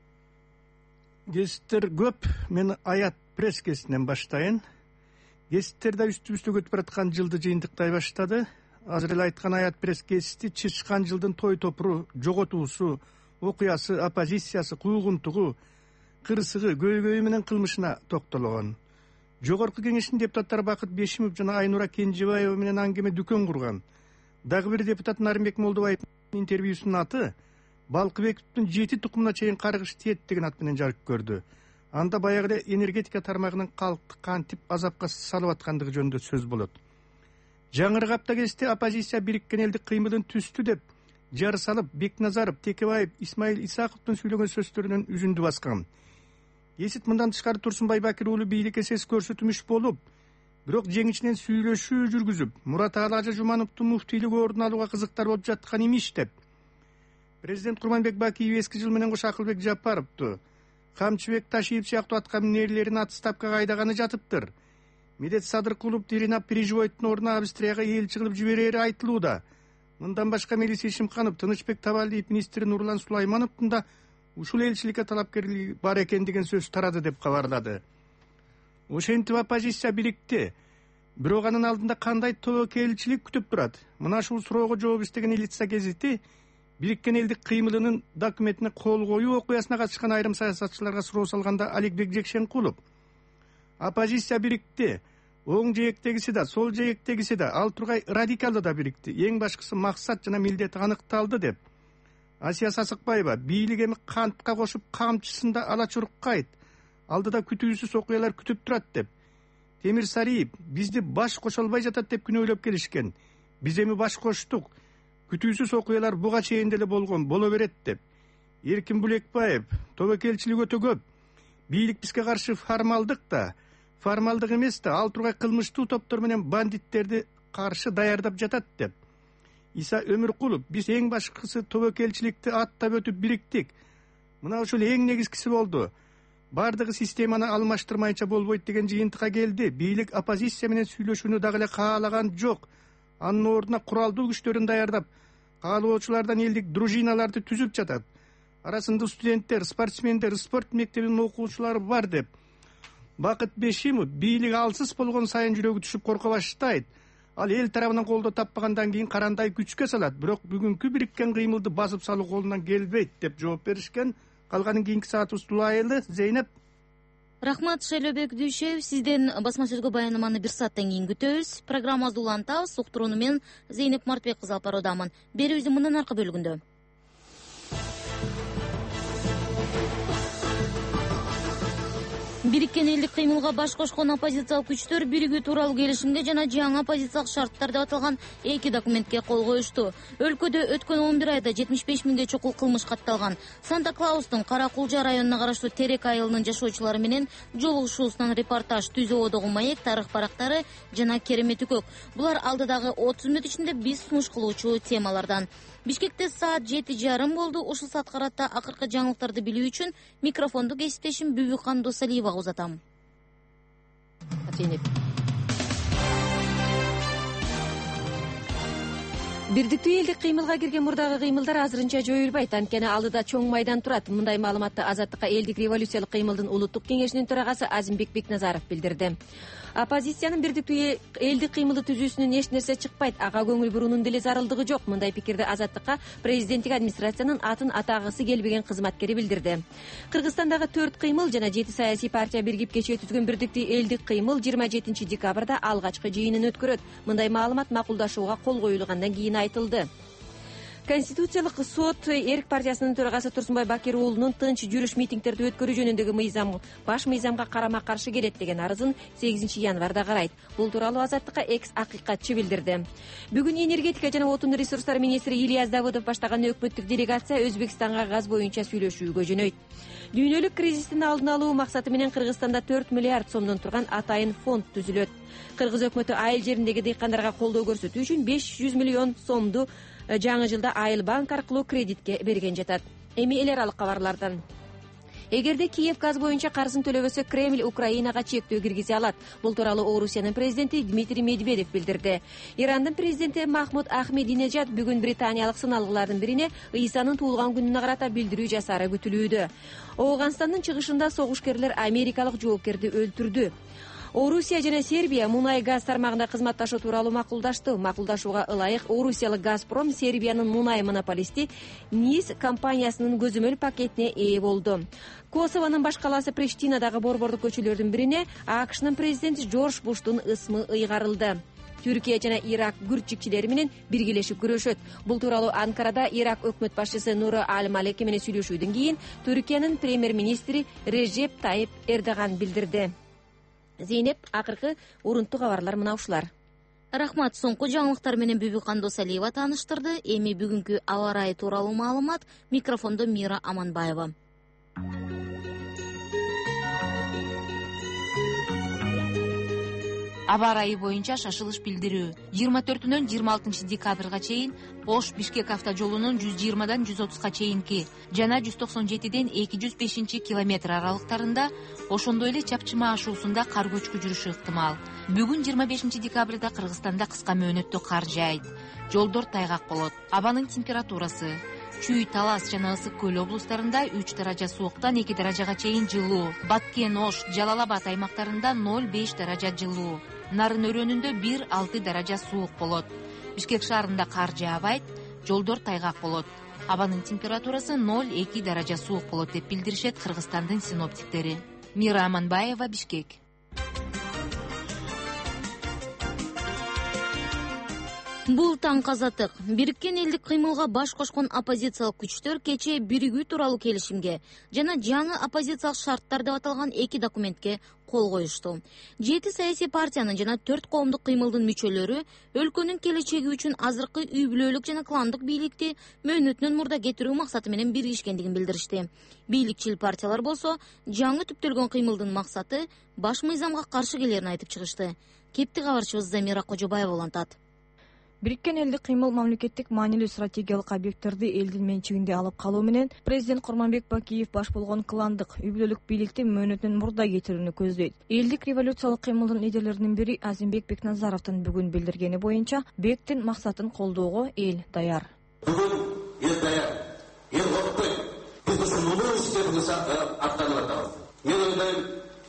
Кесиптер көп. Мен аят пресс кесинен баштайын. Кесиптер да үстүбүздө өтүп бараткан жылды жыйынтыктай баштады. Азыр эле айткан аят пресс кесипти чычкан жылдын той топуру, жоготуусу, окуясы, оппозициясы, куугунтугу, кырсыгы, көйгөйү менен кылмышына токтолгон. Жогорку кеңештин депутаттары Бакыт Бешимов жана Айнура Кенжебаева менен аңгеме дүкөн курган. Дагы бир депутат Нарымбек Молдобаевдин интервьюсунун аты Балкыбековдун 7 тукумуна чейин каргыш тиет деген ат менен жарык көрдү. Анда баягы энергетика тармагынын калкты кантип азапка салып аткандыгы жөнүндө сөз болот. Жаңырык апта кезде оппозиция бириккен элдик кыймылын түстү деп жары салып Бекназаров, Текебаев, Исмаил Исаковдун сүйлөгөн сөздөрүнөн үзүндү баскан. Есит мындан тышкары Турсунбай Бакир уулу бийлик эсес көрсөтүмүш болуп, бирок жеңичинен сүйлөшүү жүргүзүп, Мурат Аалажы Жумановдун муфтийлиги ордун алууга кызыктар болуп жаткан имиш деп. Президент Курманбек Бакиев эски жыл менен кош Акылбек Жапаровду, Камчыбек Ташиев сыяктуу аткаминерлерин отставкага айдаганы жатыптыр. Медет Садыркулов Ирина Переживойдун ордуна Австрияга элчи кылып жиберери айтылууда. Мындан башка Мелис Ишимканов, Тынычбек Табалдиев министри Нурлан Сулаймановдун да ушул элчиликке талапкерлиги бар экен деген сөз тарады деп кабарлады. Ошентип оппозиция бирикти. Бирок анын алдында кандай тобокелчилик күтүп турат? Мына ушул суроого жооп издеген Лица гезити бириккен элдик кыймылынын документине кол коюу окуясына катышкан айрым саясатчыларга суроо салганда Аликбек Жекшенкулов оппозиция бирикти. Оң жээктегиси да, сол жээктегиси да, ал тургай радикалды да бирикти. Эң башкысы максат жана милдет аныкталды деп. Асия Сасыкбаева бийлик эми кантка кошуп камчысында ала чуруккайт. Алдыда күтүүсүз окуялар күтүп турат деп. Темир Сариев бизди баш кошо албай жатат деп күнөөлөп келишкен. Биз эми баш коштук. Күтүүсүз окуялар буга чейин деле болгон, боло берет деп. Эркин Булекбаев тобокелчилик өтө көп. Бийлик бизге каршы формалдык да, формалдык эмес да, ал тургай кылмыштуу топтор менен бандиттерди каршы даярдап жатат деп. Иса Өмүркулов биз эң башкысы тобокелчиликти аттап өтүп бириктик. Мына ушул эң негизгиси болду. Бардыгы системаны алмаштырмайынча болбойт деген жыйынтыкка келди. Бийлик оппозиция менен сүйлөшүүнү дагы эле каалаган жок. Анын ордуна куралдуу күчтөрүн даярдап, каалоочулардан элдик дружиналарды түзүп жатат. Арасында студенттер, спортсмендер, спорт мектебинин окуучулары бар деп. Бакыт Бешимов бийлик алсыз болгон сайын жүрөгү түшүп корко баштайт. Ал эл тарабынан колдоо таппагандан кийин карандай күчкө салат. Бирок бүгүнкү бириккен кыймылды басып салуу колунан келбейт деп жооп беришкен. Калганын кийинки саатыбыз Тулайылы, Зейнеп. Рахмат Шайлообек Дүйшев. Сизден басма сөзгө баянаманы 1 сааттан кийин күтөбүз. Программабызды улантабыз. Уктурууну мен Зейнеп Мартбек кызы алып баруудамын. Берүүбүздүн мындан аркы бөлүгүндө Бириккен элдик кыймылга баш кошкон оппозициялык күчтөр биригүү тууралуу келишимге жана жаңы оппозициялык шарттар деп аталган 2 документке кол коюшту. Өлкөдө өткөн 11 айда 75 миңге чукул кылмыш катталган. Санта-Клаустун Кара-Кулжа районуна караштуу Терек айылынын жашоочулары менен жолугушуусунан репортаж, Түзө одогу маек, тарых барактары жана Керемет үкөк. Булар алдыдагы 30 мүнөт ичинде биз сунуш кылуучу темалардан. Бишкекте саат 7:30 болду. Ушул саат карата акыркы жаңылыктарды билүү үчүн микрофонду кесиптешим Бүбүкан Досалиевага узатам. Бирдиктүү элдик кыймылга кирген мурдагы кыймылдар азырынча жоюлбайт. Анткени алдыда чоң майдан турат. Мындай маалыматты Азаттыкка элдик революциялык кыймылдын улуттук кеңешинин төрагасы Азимбек Бекназаров билдирди. Оппозициянын бирдиктүү элдик кыймылды түзүүсүнөн эч нерсе чыкпайт, ага көңүл буруунун деле зарылдыгы жок. Мындай пикирди Азаттыкка президенттик администрациянын атын атагысы келбеген кызматкери билдирди. Кыргызстандагы 4 кыймыл жана 7 саясий партия биригип кечээ түзгөн бирдиктүү элдик кыймыл 27 декабрда алгачкы жыйынын өткөрөт. Мындай маалымат макулдашууга кол коюлгандан кийин айтылды. Конституциялык сот Эрк партиясынын төрагасы Турсунбай Бакир уулунун тынч жүрүш митингдерди өткөрүү жөнүндөгү баш мыйзамга карама каршы келет деген арызын 8 январда карайт. Бул тууралуу Азаттыкка экс акыйкатчы билдирди. Бүгүн энергетика жана отун ресурстары министри Ильяс Давыдов баштаган өкмөттүк делегация Өзбекстанга газ боюнча сүйлөшүүгө жөнөйт. Дүйнөлүк кризистин алдын алуу максаты менен Кыргызстанда 4 миллиард сомдон турган атайын фонд түзүлөт. Кыргыз өкмөтү айыл жериндеги дыйкандарга колдоо көрсөтүү үчүн 500 миллион сомду жаңы жылда айыл банк аркылуу кредитке берген жатат. Эми эл аралык кабарлардан. Эгерде Киев газ боюнча карызын төлөбөсө, Кремль Украинага чектөө киргизе алат. Бул тууралуу Орусиянын президенти Дмитрий Медведев билдирди. Ирандын президенти Махмуд Ахмединежад бүгүн британиялык сыналгылардын бирине Ыйсанын туулган күнүнө карата билдирүү жасаары күтүлүүдө. Ооганстандын чыгышында согушкерлер америкалык жоопкерди өлтүрдү. Орусия жана Сербия мунай газ тармагында кызматташуу тууралуу макулдашту. Макулдашууга ылайык Орусиялык Газпром Сербиянын мунай монополисти НИС компаниясынын көзөмөл пакетине ээ болду. Косовонун баш калаасы Приштинадагы борбордук көчөлөрдүн бирине АКШнын президенти Жорж Буштун ысмы ыйгарылды. Түркия жана Ирак күрчикчилери менен биргелешип күрөшөт. Бул тууралуу Анкарада Ирак өкмөт башчысы Нуры Аль-Малеки менен сүйлөшүүдөн кийин Түркиянын премьер-министри Режеп Тайып Эрдоган билдирди. Зейнеп, акыркы урунттуу кабарлар мына ушулар. Рахмат, соңку жаңылыктар менен Бүбүкан Досалиева тааныштырды. Эми бүгүнкү аба ырайы тууралуу маалымат, микрофондо Мира Аманбаева. Аба ырайы боюнча шашылыш билдирүү. 24-нөн 26 декабрга чейин Ош Бишкек автожолунун 120дан 130га чейинки жана 197ден 205 километр аралыктарында, ошондой эле Чапчыма ашуусунда кар көчкү жүрүшү ыктымал. Бүгүн 25 декабрда Кыргызстанда кыска мөөнөттө кар жаайт. Жолдор тайгак болот. Абанын температурасы Чүй, Талас жана Ысык көл облустарында 3 даража сууктан 2 даражага чейин жылуу. Баткен, Ош, Жалал-Абад аймактарында 0,5 даража жылуу. Нарын өрөөнүндө 1,6 даража суук болот. Бишкек шаарында кар жаабайт, жолдор тайгак болот. Абанын температурасы 0,2 даража суук болот деп билдиришет Кыргызстандын синоптиктери. Мира Аманбаева, Бишкек. Бул таң Азаттык. Бириккен элдик кыймылга баш кошкон оппозициялык күчтөр кечээ биригүү тууралуу келишимге жана жаңы оппозициялык шарттар деп аталган 2 документке кол коюшту. 7 саясий партиянын жана 4 коомдук кыймылдын мүчөлөрү өлкөнүн келечеги үчүн азыркы үй бүлөлүк жана кландык бийликти мөөнөтүнөн мурда кетирүү максаты менен биригишкендигин билдиришти. Бийликчил партиялар болсо жаңы түптөлгөн кыймылдын максаты баш мыйзамга каршы келерин айтып чыгышты. Кепти кабарчыбыз Замира Кожобаева улантат. Бириккен элдик кыймыл мамлекеттик маанилүү стратегиялык объекттерди элдин менчигинде алып калуу менен президент Курманбек Бакиев баш болгон кландык үй бүлөлүк бийликти мөөнөтүнөн мурда кетирүүнү көздөйт. Элдик революциялык кыймылдын лидерлеринин бири Азимбек Бекназаровдун бүгүн билдиргени боюнча Бектин максатын колдоого эл даяр. Бүгүн эл даяр. Эл коркпойт. Биз ушул улуу иштерди аткарып атабыз. Мен ойлойм,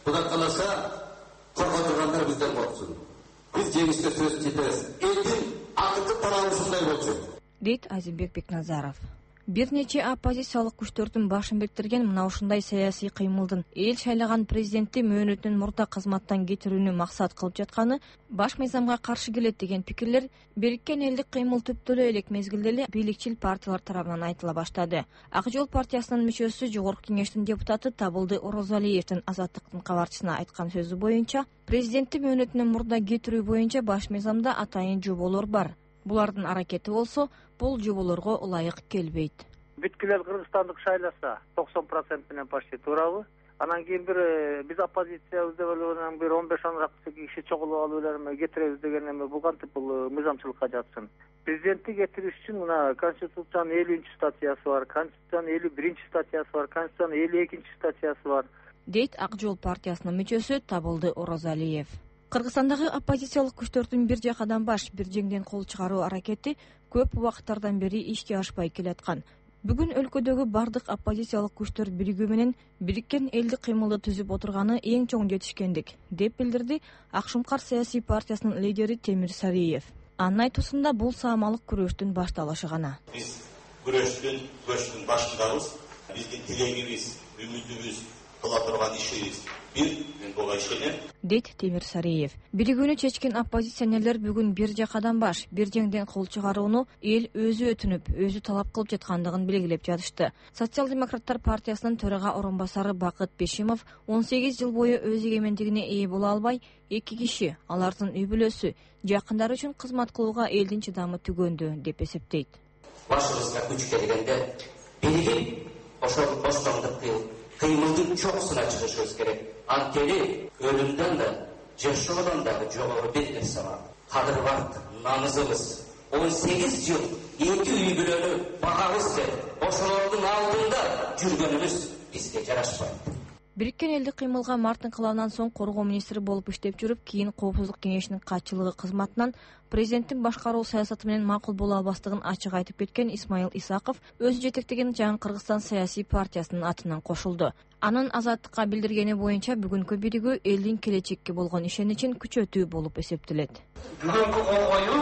Кудай кааласа, коргоо тургандар бизден корксун. Биз жеңишке сөз жетебиз. Элдин акыркы тарабы ушундай болчу, дейт Азимбек Бекназаров. Бир нече оппозициялык күчтөрдүн башын биктирген мына ушундай саясий кыймылдын эл шайлаган президентти мөөнөтүнөн мурда кызматтан кетирүүнү максат кылып жатканы баш мыйзамга каршы келет деген пикирлер Бириккен элдик кыймыл түптөлө элек мезгилде эле бийликчил партиялар тарабынан айтыла баштады. Ак жол партиясынын мүчөсү Жогорку кеңештин депутаты Табылды Орозалиевдин Азаттыктын кабарчысына айткан сөзү боюнча, президентти мөөнөтүнөн мурда кетирүү боюнча баш мыйзамда атайын жоболор бар. Булардын аракети болсо, бул жоболорго ылайык келбейт. Бүткүлөр Кыргызстандык шайласа 90% менен почти туурабы? Анан кийин биз оппозициябыз деп эле бир 15-16 киши чогулуп алып эле кетиребиз деген эме бул кантип бул мыйзамчылыкка жатсын. Президентти кетириш үчүн мына Конституциянын 50-статьясы бар, Конституциянын 51-статьясы бар, Конституциянын 52-статьясы бар. Дейт Ак жол партиясынын мүчөсү Табылды Орозалиев. Кыргызстандагы оппозициялык күчтөрдүн бир жакадан баш, бир жеңден кол чыгаруу аракети көп убакыттардан бери ишке ашпай келаткан. Бүгүн өлкөдөгү бардык оппозициялык күчтөр биригүү менен Бириккен элдик кыймылды түзүп отурганы эң чоң жетишкендик, деп билдирди Ак Шумкар саясий партиясынын лидери Темир Сариев. Анын айтуусунда бул саамалык күрөштүн башталышы гана. Биз күрөштүн башындабыз. Биздин тилегибиз, үмүтүбүз, кыла турган ишибиз бир, мен буга ишенем, дейт Темир Сариев. Биригүүнү чечкен оппозиционерлер бүгүн бир жакадан баш, бир жеңден кол чыгарууну эл өзү өтүнүп, өзү талап кылып жаткандыгын белгилеп жатышты. Социал-демократтар партиясынын төрага орунбасары Бакыт Бешимов 18 жыл бою өз эгемендигине ээ боло албай, 2 киши, алардын үй бүлөсү, жакындары үчүн кызмат кылууга элдин чыдамы түгөндү деп эсептейт. Башыбызга күч келгенде биригип, ошол бостомдукту кыймылдын чокусуна чыгышыбыз керек. Анткени өлүмдөн да, жашоодон да жогору бир нерсе бар. Кадыр-барк, намызыбыз. 18 жыл 2 үй бүлөнү багабыз деп, ошолордун алдында жүргөнүбүз бизге жарашпайт. Бириккен элдик кыймылга март инкылабынан соң коргоо министри болуп иштеп жүрүп, кийин Коопсуздук кеңешинин катчылыгы кызматынан президенттин башкаруу саясаты менен макул боло албастыгын ачык айтып кеткен Исмаил Исаков өзү жетектеген Жаңы Кыргызстан саясий партиясынын атынан кошулду. Анын Азаттыкка билдиргени боюнча бүгүнкү биригүү элдин келечекке болгон ишеничин күчөтүү болуп эсептелет. Бүгүнкү кол коюу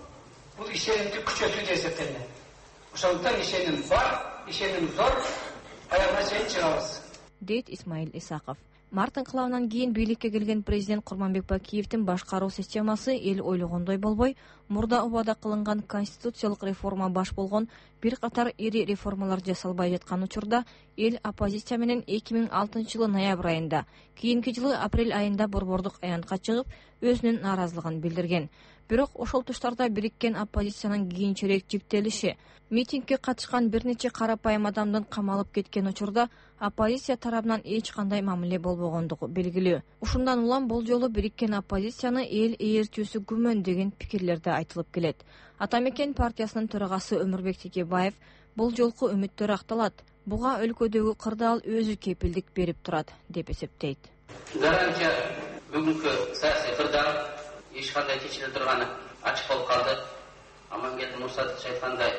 бул ишенимди күчөтүү деп эсептелет. Ошондуктан ишеним бар, ишеним зор, аягына чейин чыгабыз, дейт Исмаил Исаков. Март инкылабынан кийин бийликке келген президент Курманбек Бакиевдин башкаруу системасы эл ойлогондой болбой, мурда убада кылынган конституциялык реформа баш болгон бир катар ири реформалар жасалбай жаткан учурда эл оппозиция менен 2006 жылы ноябрь айында, кийинки жылы апрель айында борбордук аянтка чыгып, өзүнүн нааразылыгын билдирген. Бирок ошол туштарда бириккен оппозициянын кийинчерээк жиктелиши, митингге катышкан бир нече карапайым адамдын камалып кеткен учурда оппозиция тарабынан эч кандай мамиле болбогондугу белгилүү. Ушундан улам бул жолу бириккен оппозицияны эл ээрчүүсү күмөн деген пикирлер да айтылып келет. Ата Мекен партиясынын төрагасы Өмүрбек Текебаев бул жолку үмүттөр акталат, буга өлкөдөгү кырдаал өзү кепилдик берип турат деп эсептейт. Гарантия бүгүнкү саясий кырдаал эч кандай чечиле турганы ачык болуп калды. Амангелди Мурсатович айткандай,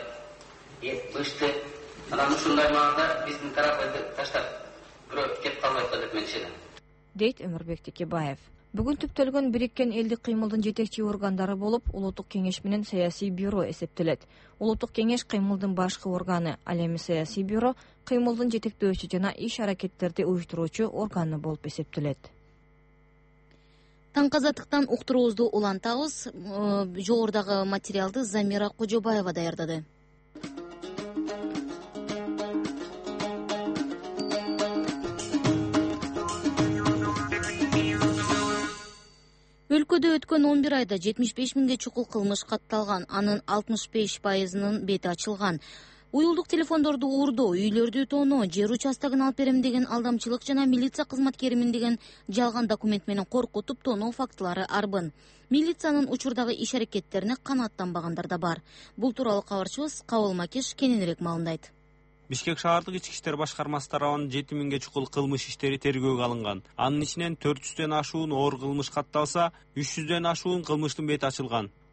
бышты анан ушундай маалда биздин тарапты таштап бирөө кетип калбайт деп мен ишенем, дейт Өмүрбек Текебаев. Бүгүн түптөлгөн бириккен элдик кыймылдын жетекчи органдары болуп, Улуттук кеңеш менен саясий бюро эсептелет. Улуттук кеңеш кыймылдын башкы органы, ал эми саясий бюро кыймылдын жетектөөчү жана иш аракеттерди уюштуруучу органы болуп эсептелет. Таңкы Азаттыктан уктуруубузду улантабыз. Жогорудагы материалды Замира Кожобаева даярдады. Өлкөдө өткөн 11 айда 75 миңге чукул кылмыш катталган, анын 65%-нын бети ачылган. Уюлдук телефондорду уурдоо, үйлөрдү тоноо, жер участогун алып берем деген алдамчылык жана милиция кызматкеримин деген жалган документ менен коркутуп тоноо фактылары арбын. Милициянын учурдагы иш аракеттерине канааттанбагандар да бар. Бул тууралуу кабарчыбыз Кабыл Макеш кененирээк маалымдайт. Бишкек шаардык ички иштер башкармасы тарабынан 7 миңге чукул кылмыш иштери тергөөгө алынган. Анын ичинен 400дөн ашуун оор кылмыш катталса, 300дөн ашуун кылмыштын бети ачылган.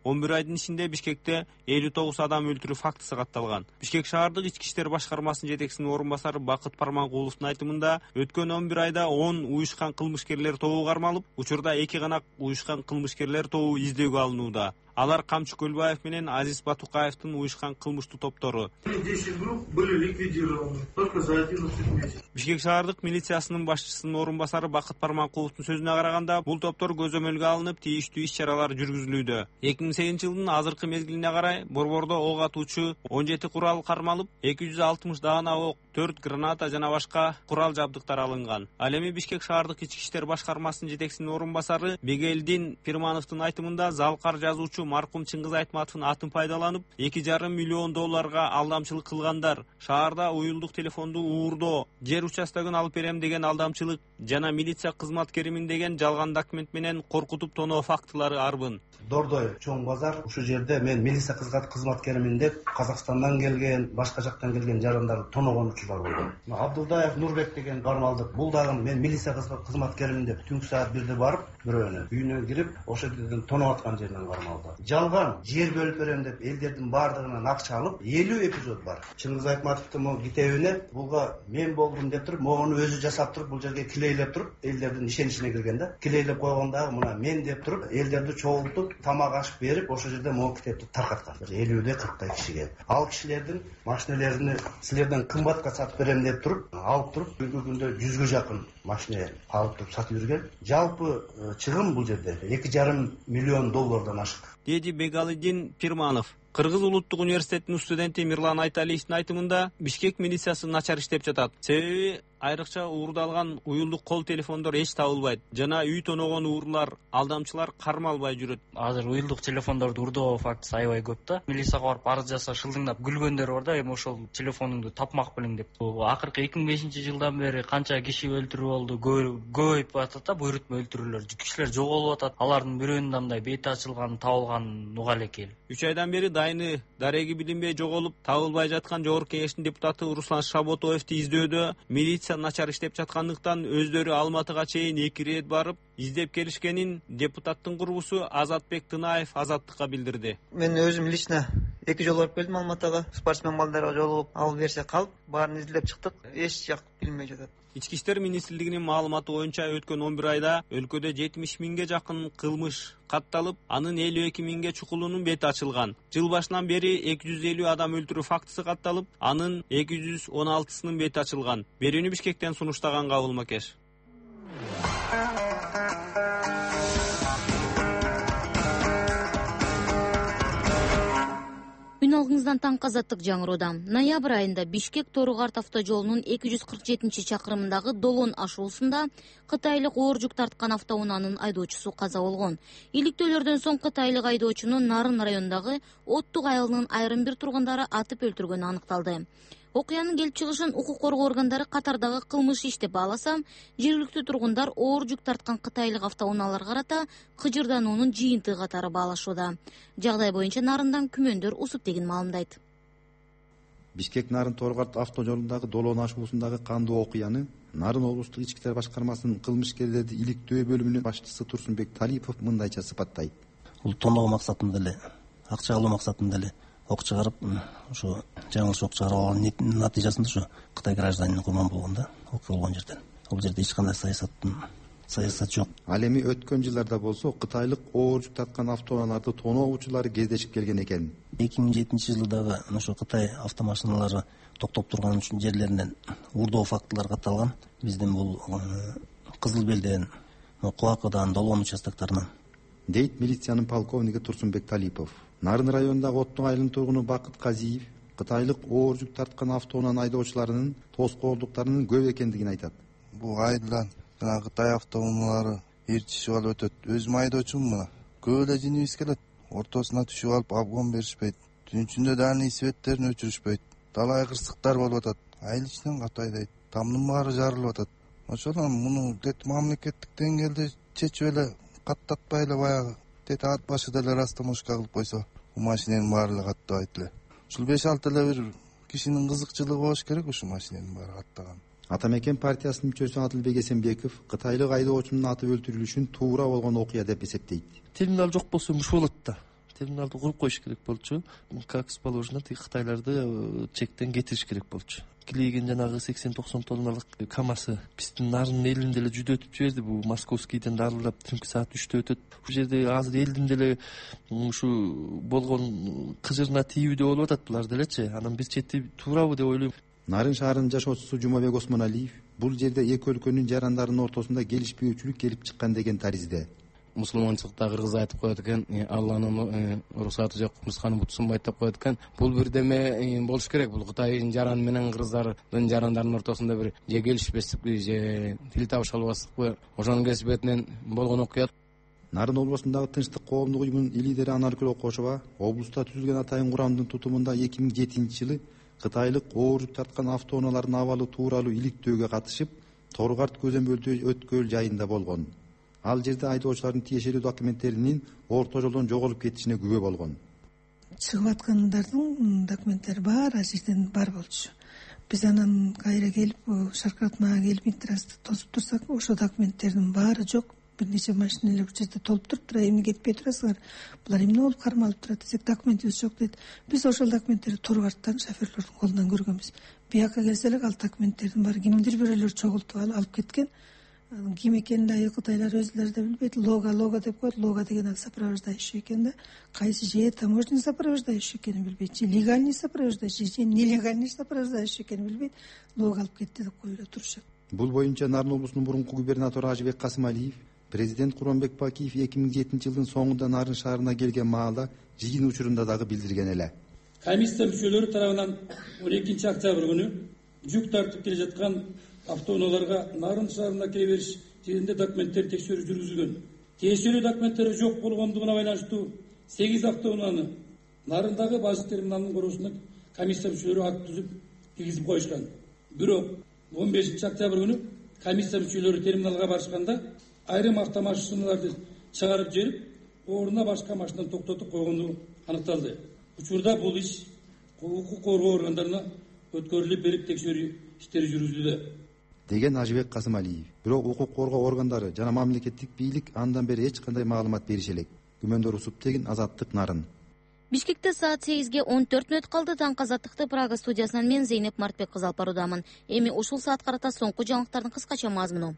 11 айдын ичинде Бишкекте 59 адам өлтүрүү фактысы катталган. Бишкек шаардык ички иштер башкармасынын жетекчисинин орун басары Бакыт Парманкуловдун айтымында өткөн 11 айда 10 уюшкан кылмышкерлер тобу кармалып, учурда 2 гана уюшкан кылмышкерлер тобу издөөгө алынууда. Алар Камчы Көлбаев менен Азиз Батукаевдин уюшкан кылмыштуу топтору. 10 групп были ликвидированы только за 11 месяцев. Бишкек шаардык милициясынын башчысынын орун басары Бакыт Парманкуловдун сөзүнө караганда, бул топтор көзөмөлгө алынып, тийиштүү иш-чаралар жүргүзүлүүдө. 2008 жылдын азыркы мезгилине карай борбордо ок атуучу 17 курал кармалып, 260 даана ок, 4 граната жана башка курал жабдыктар алынган. Ал эми Бишкек шаардык ички иштер башкармасынын жетекчисинин орун басары Бегелдин Пирмановдун айтымында, залкар жазуучу маркум Чыңгыз Айтматовдун атын пайдаланып, 2,5 миллион долларга алдамчылык кылгандар, шаарда уюлдук телефонду уурдоо, жер участогун алып берем деген алдамчылык жана милиция кызматкеримин деген жалган документ менен коркутуп тоноо фактылары арбын. Дордой чоң базар, ушул жерде мен милиция кызматкеримин деп Казакстандан келген, башка жактан келген жарандарды тоногон учурлар болду. Абдулдаев Нурбек деген кармалдык. Бул дагы мен милиция кызматкеримин деп түнкү саат 1-де барып, бирөөнүн үйүнө кирип, ошол жерден тоноп аткан жерден кармалды. Жалган жер бөлүп берем деп элдердин баардыгынан акча алып, 50 эпизод бар. Чыңгыз Айтматовдун могу китебине булга мен болдум деп туруп, могуну өзү жасап туруп, бул жерге килейлеп туруп, элдердин ишеничине кирген да. Килейлеп койгондагы мына мен деп туруп, элдерди чогултуп, тамак ашып берип, ошол жерде могу китепти таркаткан. 50-де 40 кишиге. Ал кишилердин машиналерин силерден кымбатка сатып берем деп туруп, алып туруп, бир күндө 100га жакын машина алып туруп сатып жүргөн. Жалпы чыгым бул жерде 2,5 миллион доллардан ашык. Деди Бегалидин Пирманов. Кыргыз улуттук университетинин студенти Мирлан Айталиевдин айтымында, Бишкек милициясы начар иштеп жатат. Себеби айрыкча уурдалган уюлдук кол телефондор эч табылбайт жана үй тоногон уурулар, алдамчылар кармалбай жүрөт. Азыр уюлдук телефондорду уурдоо фактысы аябай көп да. Милицияга барып арыз жаса шылдыңдап күлгөндөр бар да, эми ошол телефонуңду тапмак белең деп. Акыркы 2005-жылдан бери канча киши өлтүрүү болду, көбөйүп атат да, буйрутма өлтүрүүлөр. Кишилер жоголуп атат. Алардын бирөөнүн мындай бети ачылган, табылган уга элекел. 3 айдан бери дайыны дареги билинбей жоголуп, табылбай жаткан Жогорку Кеңештин депутаты Руслан Шаботоевди издөөдө милиция начар иштеп жаткандыктан өздөрү Алматыга чейин 2 рет барып издеп келишкенин депутаттын курбусу Азатбек Тынаев Азаттыкка билдирди. Мен өзүм лично 2 жолу барып келдим Алматыга. Спортсмен балдарга жолугуп, алып берсе калып, баарын изилеп чыктык. Эч жак билинбей жатат. Ички иштер министрлигинин маалыматы боюнча өткөн 11 айда өлкөдө 70 миңге жакын кылмыш катталып, анын 52 миңге чукулунун бети ачылган. Жыл башынан бери 250 адам өлтүрүү фактысы катталып, анын 216сынын бети ачылган. Берүүнү Бишкектен сунуштаган Кабыл Макеш. Үн алгыңыздан таңкы азаттык жаңыроодо. Ноябрь айында Бишкек Тору-Карт автожолунун 247-чакырымындагы Долон ашуусунда кытайлык оор жүк тарткан автоунаанын айдоочусу каза болгон. Иликтөөлөрдөн соң кытайлык айдоочуну Нарын районундагы Оттук айылынын айрым бир тургундары атып өлтүргөнү аныкталды. Окуянын келип чыгышын укук коргоо органдары катардагы кылмыш иш деп бааласа, жергиликтүү тургундар оор жүк тарткан кытайлык автоунааларга карата кыжырдануунун жыйынтыгы катары баалашууда. Жагдай боюнча Нарындан Күмөндөр Усуптегин маалымдайт. Бишкек Нарын Тору-Карт автожолундагы Долон ашуусундагы кандуу окуяны Нарын облустук ички иштер башкармасынын кылмышкерлерди иликтөө бөлүмүнүн башчысы Турсунбек Талипов мындайча сыпаттайт. Бул тоноо максатында эле, акча алуу максатында эле ок чыгарып, ошо жаңылыш ок чыгарып алган натыйжасында ошо Кытай гражданин курман болгон да, ок болгон жерден. Бул жерде эч кандай саясат жок. Ал эми өткөн жылдарда болсо кытайлык оор жүк тарткан автоунааларды тоноогучулары кездешип келген экен. 2007-жылы дагы ошо Кытай автомашиналары токтоп турган үчүн жерлеринен уурдоо фактылары катталган. Биздин бул Кызыл Белден, Куакыдан, Долон участоктарынан, дейт милициянын полковниги Турсунбек Талипов. Нарын районундагы Оттук айылынын тургуну Бакыт Казиев кытайлык оор жүк тарткан автоунаанын айдоочуларынын тоскоолдуктарынын көп экендигин айтат. Бул айылдан жана Кытай автоунаалары ээрчишип алып өтөт. Өзүм айдоочумун мына. Көп эле жинибиз келет. Ортосуна түшүп алып обгон беришпейт. Түн ичинде дальний светтерин өчүрүшпөйт. Талай кырсыктар болуп атат. Айыл ичинен катуу айдайт. Тамдын баары жарылып атат. Ошондон муну мамлекеттик деңгээлде чечип эле каттатпай эле баягы ат башыда эле растаможка кылып койсо, бул машиненин баары каттабайт эле. Ушул 5-6 эле бир кишинин кызыкчылыгы болуш керек ушул машиненин баары каттаган. Атамекен партиясынын мүчөсү Адылбек Эсенбеков кытайлык айдоочунун атып өлтүрүлүшүн туура болгон окуя деп эсептейт. Терминал жок болсо муш болот да. терминалды куруп коюш керек болчу. Как положено Кытайларды чектен кетириш керек болчу. Килейген жанагы 80-90 тонналык КАМАЗы биздин нарынын элинде эле жүдө өтүп жиберди. Бул Московскийден дарылдап түнкү саат 3-тө өтөт. Бул жерде азыр элдин деле ушу болгон кыжырына тийүүдө болуп атат булар делечи. Анан бир чети туурабы деп ойлойм. Нарын шаарынын жашоочусу Жумабек Осмоналиев бул жерде эки өлкөнүн жарандарынын ортосунда келишпөөчүлүк келип чыккан деген таризде. Мусулманчылыкта кыргыз айтып коет экен, Алланын уруксаты жок, кумурсканын буту сунбайт деп коет экен. Бул бирдеме болуш керек. Бул Кытайдын жараны менен кыргыздардын жарандарынын ортосунда бир же келишпестикпи, же тил табыша албастыкпы, ошонун кесибетинен болгон окуя. Нарын областындагы Тынчтык коомдук уюмунун лидери Анаркүл Окошова облуста түзүлгөн атайын курамдын тутумунда 2007-жылы кытайлык ооруп тарткан автоунаалардын абалы тууралуу иликтөөгө катышып, Торгарт көзөмөлдөө өткөл жайында болгон. Ал жерде айдоочулардын тиешелүү документтеринин орто жолдон жоголуп кетишине күбө болгон. Чыгып аткандардын документтери баары ал жерден бар болчу. Биз анан кайра келип, шаркыратмага келип интернетти тосуп турсак, ошо документтердин баары жок. Бир нече машиналар бул жерде толуп туруптур, эмне кетпей турасыңар? Булар эмне болуп кармалып турат десек, документибиз жок дейт. Биз ошол документтерди Торгарттан, шоферлордун колунан көргөнбүз. Бияка келсе эле ал документтердин баары кимдир бирөөлөр чогултуп алып кеткен. Ким экенин дагы кытайлар өзүлөрү да билбейт. Лого деп коет. Лого деген ал сопровождающий экен да. Кайсы же таможенный сопровождающий экенин билбейт, же легальный сопровождающий, же нелегальный сопровождающий экенин билбейт. Лого алып кетти деп коюлуп турушат. Бул боюнча Нарын облусунун мурунку губернатору Ажыбек Касымалиев президент Курманбек Бакиев 2007-жылдын соңунда Нарын шаарына келген маалда жыйын учурунда дагы билдирген эле. Комиссия мүчөлөрү тарабынан 12 октябрь күнү жүк тартып келе жаткан автоунааларга Нарын шаарына кире бериш жеринде документтер текшерүү жүргүзүлгөн. Тиешелүү документтери жок болгондугуна байланыштуу 8 автоунааны Нарындагы бажык терминалынын коросуна комиссия мүчөлөрү акт түзүп киргизип коюшкан. Бирок 15 октябрь күнү комиссия мүчөлөрү терминалга барышканда айрым автомашиналарды чыгарып жиберип, ордуна башка машинаны токтотуп койгондугу аныкталды. Учурда бул иш укук коргоо органдарына өткөрүлүп берип текшерүү иштери жүргүзүлүүдө деген Ажыбек Касымалиев. Бирок укук коргоо органдары жана мамлекеттик бийлик андан бери эч кандай маалымат берише элек. Күмөндөр Усуптегин, Азаттык, Нарын. Бишкекте саат 8-ге 14 мүнөт калды. Таңкы Азаттыкты Прага студиясынан мен Зейнеп Мартбек кызы алып баруудамын. Эми ушул саат карата соңку жаңылыктардын кыскача мазмуну.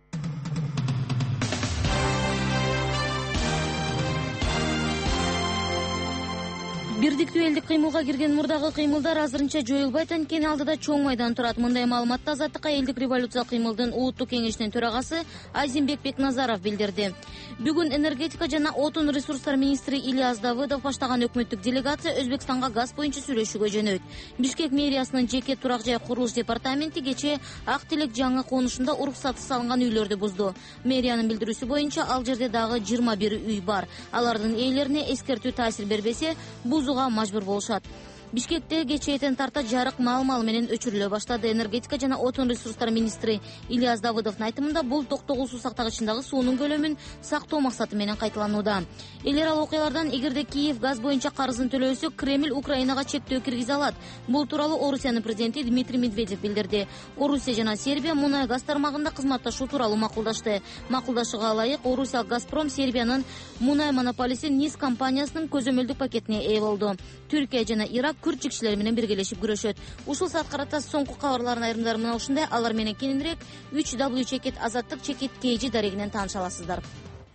Бирдиктүү элдик кыймылга кирген мурдагы кыймылдар азырынча жоюлбайт, анткени алдыда чоң майдан турат. Мындай маалыматты Азаттыкка элдик революциялык кыймылдын улуттук кеңешинин төрагасы Азимбек Бекназаров билдирди. Бүгүн энергетика жана отун ресурстар министри Ильяс Давыдов баштаган өкмөттүк делегация Өзбекстанга газ боюнча сүйлөшүүгө жөнөйт. Бишкек мэриясынын жеке турак жай курулуш департаменти кечээ Ак Тилек жаңы конушунда уруксаты салынган үйлөрдү бузду. Мэриянын билдирүүсү боюнча ал жерде дагы 21 үй бар. Алардын ээлерине эскертүү таасир бербесе, бузууга мажбур болушат. Бишкекте кечээден тарта жарык мал менен өчүрүлө баштады. Энергетика жана отун ресурстар министри Ильяс Давыдовдун айтымында бул токтогул суу сактагычындагы суунун көлөмүн сактоо максаты менен кайталанууда. Элер ал окуялардан эгерде Киев газ боюнча карызын төлөбөсө, Кремль Украинага чектөө киргизе алат. Бул тууралуу Орусиянын президенти Дмитрий Медведев билдирди. Орусия жана Сербия мунай газ тармагында кызматташуу тууралуу макулдашты. Макулдашууга ылайык Орусия Газпром Сербиянын мунай монополиси НИС компаниясынын көзөмөлдүк пакетине ээ болду. Түркия жана Ирак күрт жикшилер менен биргелешип күрөшөт. Ушул саат карата соңку кабарлардын айрымдары мына ушундай. Алар менен кененирээк 3W чекет Азаттык чекет KG дарегинен тааныша аласыздар.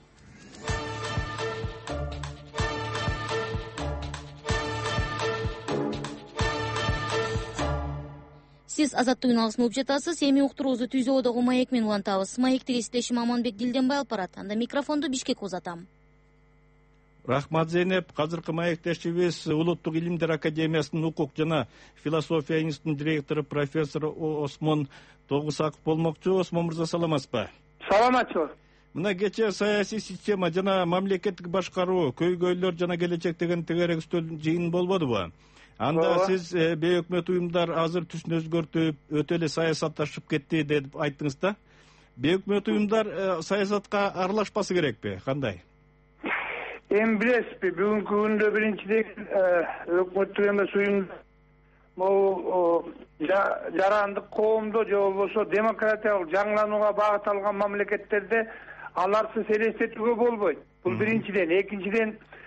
Сиз Азаттыктын алгысын угуп жатасыз. Эми уктуруубузду Түзөөдөгү маек менен улантабыз. Маекти кесиптешим Аманбек Дилденбай алып барат. Анда микрофонду Бишкекке узатам. Рахмат, Зейнеп. Азыркы маектешибиз Улуттук илимдер академиясынын укук жана философия институтунун директору профессор Осмон Тогусаков болмокчу. Осмон мырза, саламатсызбы? Саламатчы. Мына кечээ саясий система жана мамлекеттик башкаруу, көйгөйлөр жана келечек деген тегерек үстөл жыйын болбодубу? Анда сиз бейөкмөт уюмдар азыр түсүн өзгөртүп, өтө эле саясатташып кетти деп айттыңыз да. Бейөкмөт уюмдар саясатка аралашпасы керекпи? Кандай? Эми билесизби, бүгүнкү күндө биринчиден өкмөттүк эмес уюмдар могу жарандык коомдо же болбосо демократиялык жаңыланууга багыт алган мамлекеттерде аларсыз элестетүүгө болбойт. Бул биринчиден. Экинчиден,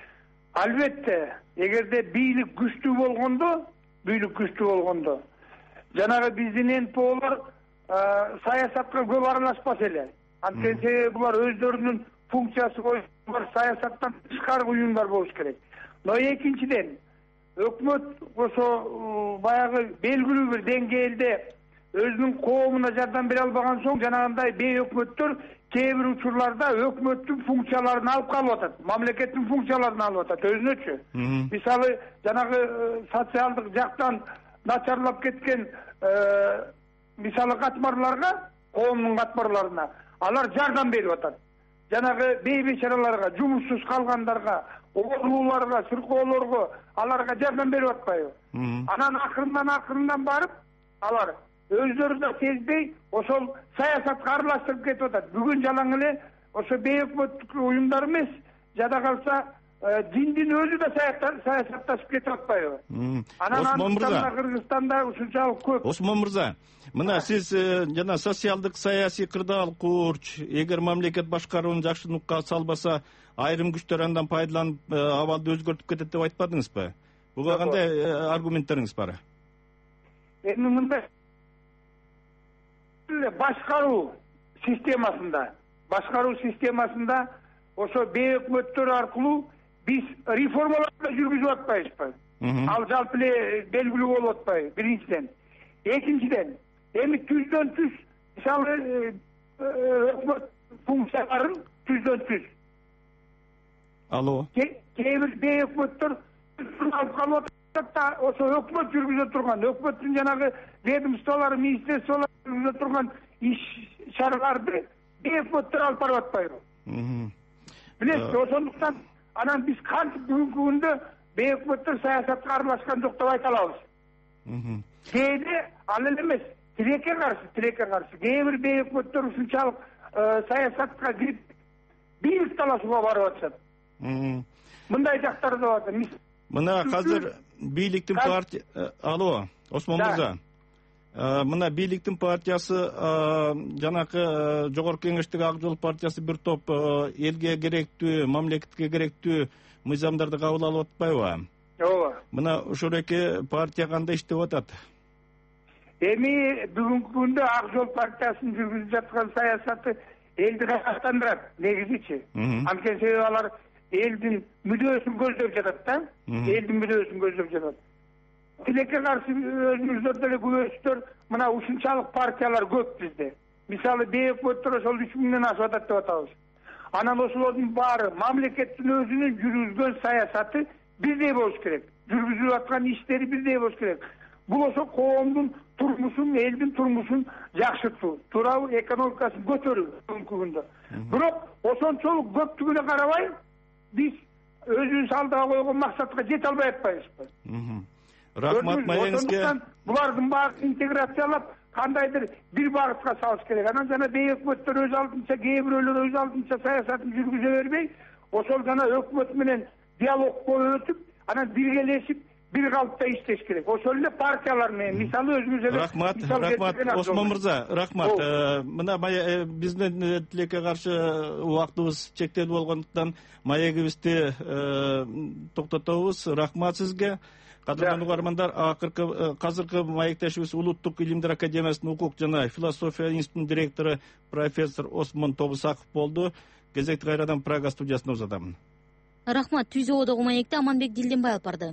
Албетте, эгерде бийлик күчтүү болгондо, жанагы биздин НПОлор саясатка көп аралашпас эле. Анткени булар өздөрүнүн функциясы боюнча саясаттан тышкары уюмдар болуш керек. Но экинчиден, өкмөт ошо баягы белгилүү бир деңгээлде өзүнүн коомуна жардам бере албаган соң, жанагындай бейөкмөттөр кээ бир учурларда өкмөттүн функцияларын алып калып атат, мамлекеттин функцияларын алып атат өзүнөчү. Мисалы, жанагы социалдык жактан начарлап кеткен мисалы катмарларга, коомдун катмарларына алар жардам берип атат. Жанагы бейбечараларга, жумушсуз калгандарга, оорулууларга, сыркоолорго аларга жардам берип атпайбы? Анан акырындан барып алар өздөрү да сезбей ошол саясатка аралаштырып кетип атат. Бүгүн жалаң эле ошо бейөкмөттүк уюмдар эмес, жада калса диндин өзү да саясатташып кетип атпайбы? Анан Кыргызстанда ушунчалык көп. Осмон мырза, мына сиз жана социалдык саясий кырдаал курч, эгер мамлекет башкарууну жакшы нукка салбаса, айрым күчтөр андан пайдаланып абалды өзгөртүп кетет деп айтпадыңызбы? Буга кандай аргументтериңиз бар? Эми мындай башкаруу системасында ошо бейөкмөттөр аркылуу биз реформаларды жүргүзүп атпайбызбы? Ал жалпы эле белгилүү болуп атпайбы? Биринчиден. Экинчиден, эми түздөн түз мисалы өкмөт функцияларын түздөн түз. Алло. Кээ бир бейөкмөттөр алып калып атат да, ошо өкмөт жүргүзө турган, өкмөттүн жанагы ведомстволору, министрликтер жүргүзө турган иш чараларды бейөкмөттөр алып барып атпайбы? Билесиз, ошондуктан анан биз кантип бүгүнкү күндө бейөкмөттөр саясатка аралашкан жок деп айта алабыз? Кээде ал эле эмес, тилекке каршы. Кээ бир бейөкмөттөр ушунчалык саясатка кирип бийлик талашууга барып атышат. Мындай жактар да бар. Мына азыр бийликтин партия... Алло, Осмон мырза. Мына бийликтин партиясы, жанакы Жогорку Кеңештеги Ак Жол партиясы бир топ элге керектүү, мамлекетке керектүү мыйзамдарды кабыл алып атпайбы? Ооба. Мына ошол эки партия кандай иштеп атат? Эми бүгүнкү күндө Ак Жол партиясынын жүргүзүп жаткан саясаты элди кайгаттандырат, негизичи. Анткени себеби алар элдин мүдөөсүн көздөп жатат да. Тилекке каршы өзүңүздөр деле күбөсүздөр, мына ушунчалык партиялар көп бизде. Мисалы бейөкмөттөр ошол 3000ден ашып атат деп атабыз. Анан ошолордун баары мамлекеттин өзүнүн жүргүзгөн саясаты бирдей болуш керек. Жүргүзүлүп аткан иштери бирдей болуш керек. Бул ошо коомдун турмушун, элдин турмушун жакшыртуу, туурабы, экономикасын көтөрүү бүгүнкү күндө. Бирок ошончолук көптүгүнө карабай биз өзүбүз алдыга койгон максатка жете албай атпайбызбы? Рахмат маеңизге. Булардын баарын интеграциялап, кандайдыр бир багытка салыш керек. Анан жана бейөкмөттөр өз алдынча, кээ бирөөлөр өз алдынча саясатын жүргүзө бербей, ошол жана өкмөт менен диалогко өтүп, анан биргелешип, бир калыпта иштеш керек. Ошол эле партиялар менен, мисалы өзүңүз эле. Рахмат, Осмон мырза, рахмат. Мына биздин тилекке каршы убактыбыз чектелип болгондуктан маегибизди токтотобуз. Рахмат сизге. Кадырлуу угармандар, азыркы маектешибиз Улуттук илимдер академиясынын укук жана философия институтунун директору профессор Осмон Тобусаков болду. Кезекти кайрадан Прага студиясына узатамын. Рахмат. Түзөөдөгү маекти Аманбек Дилденбай алып барды.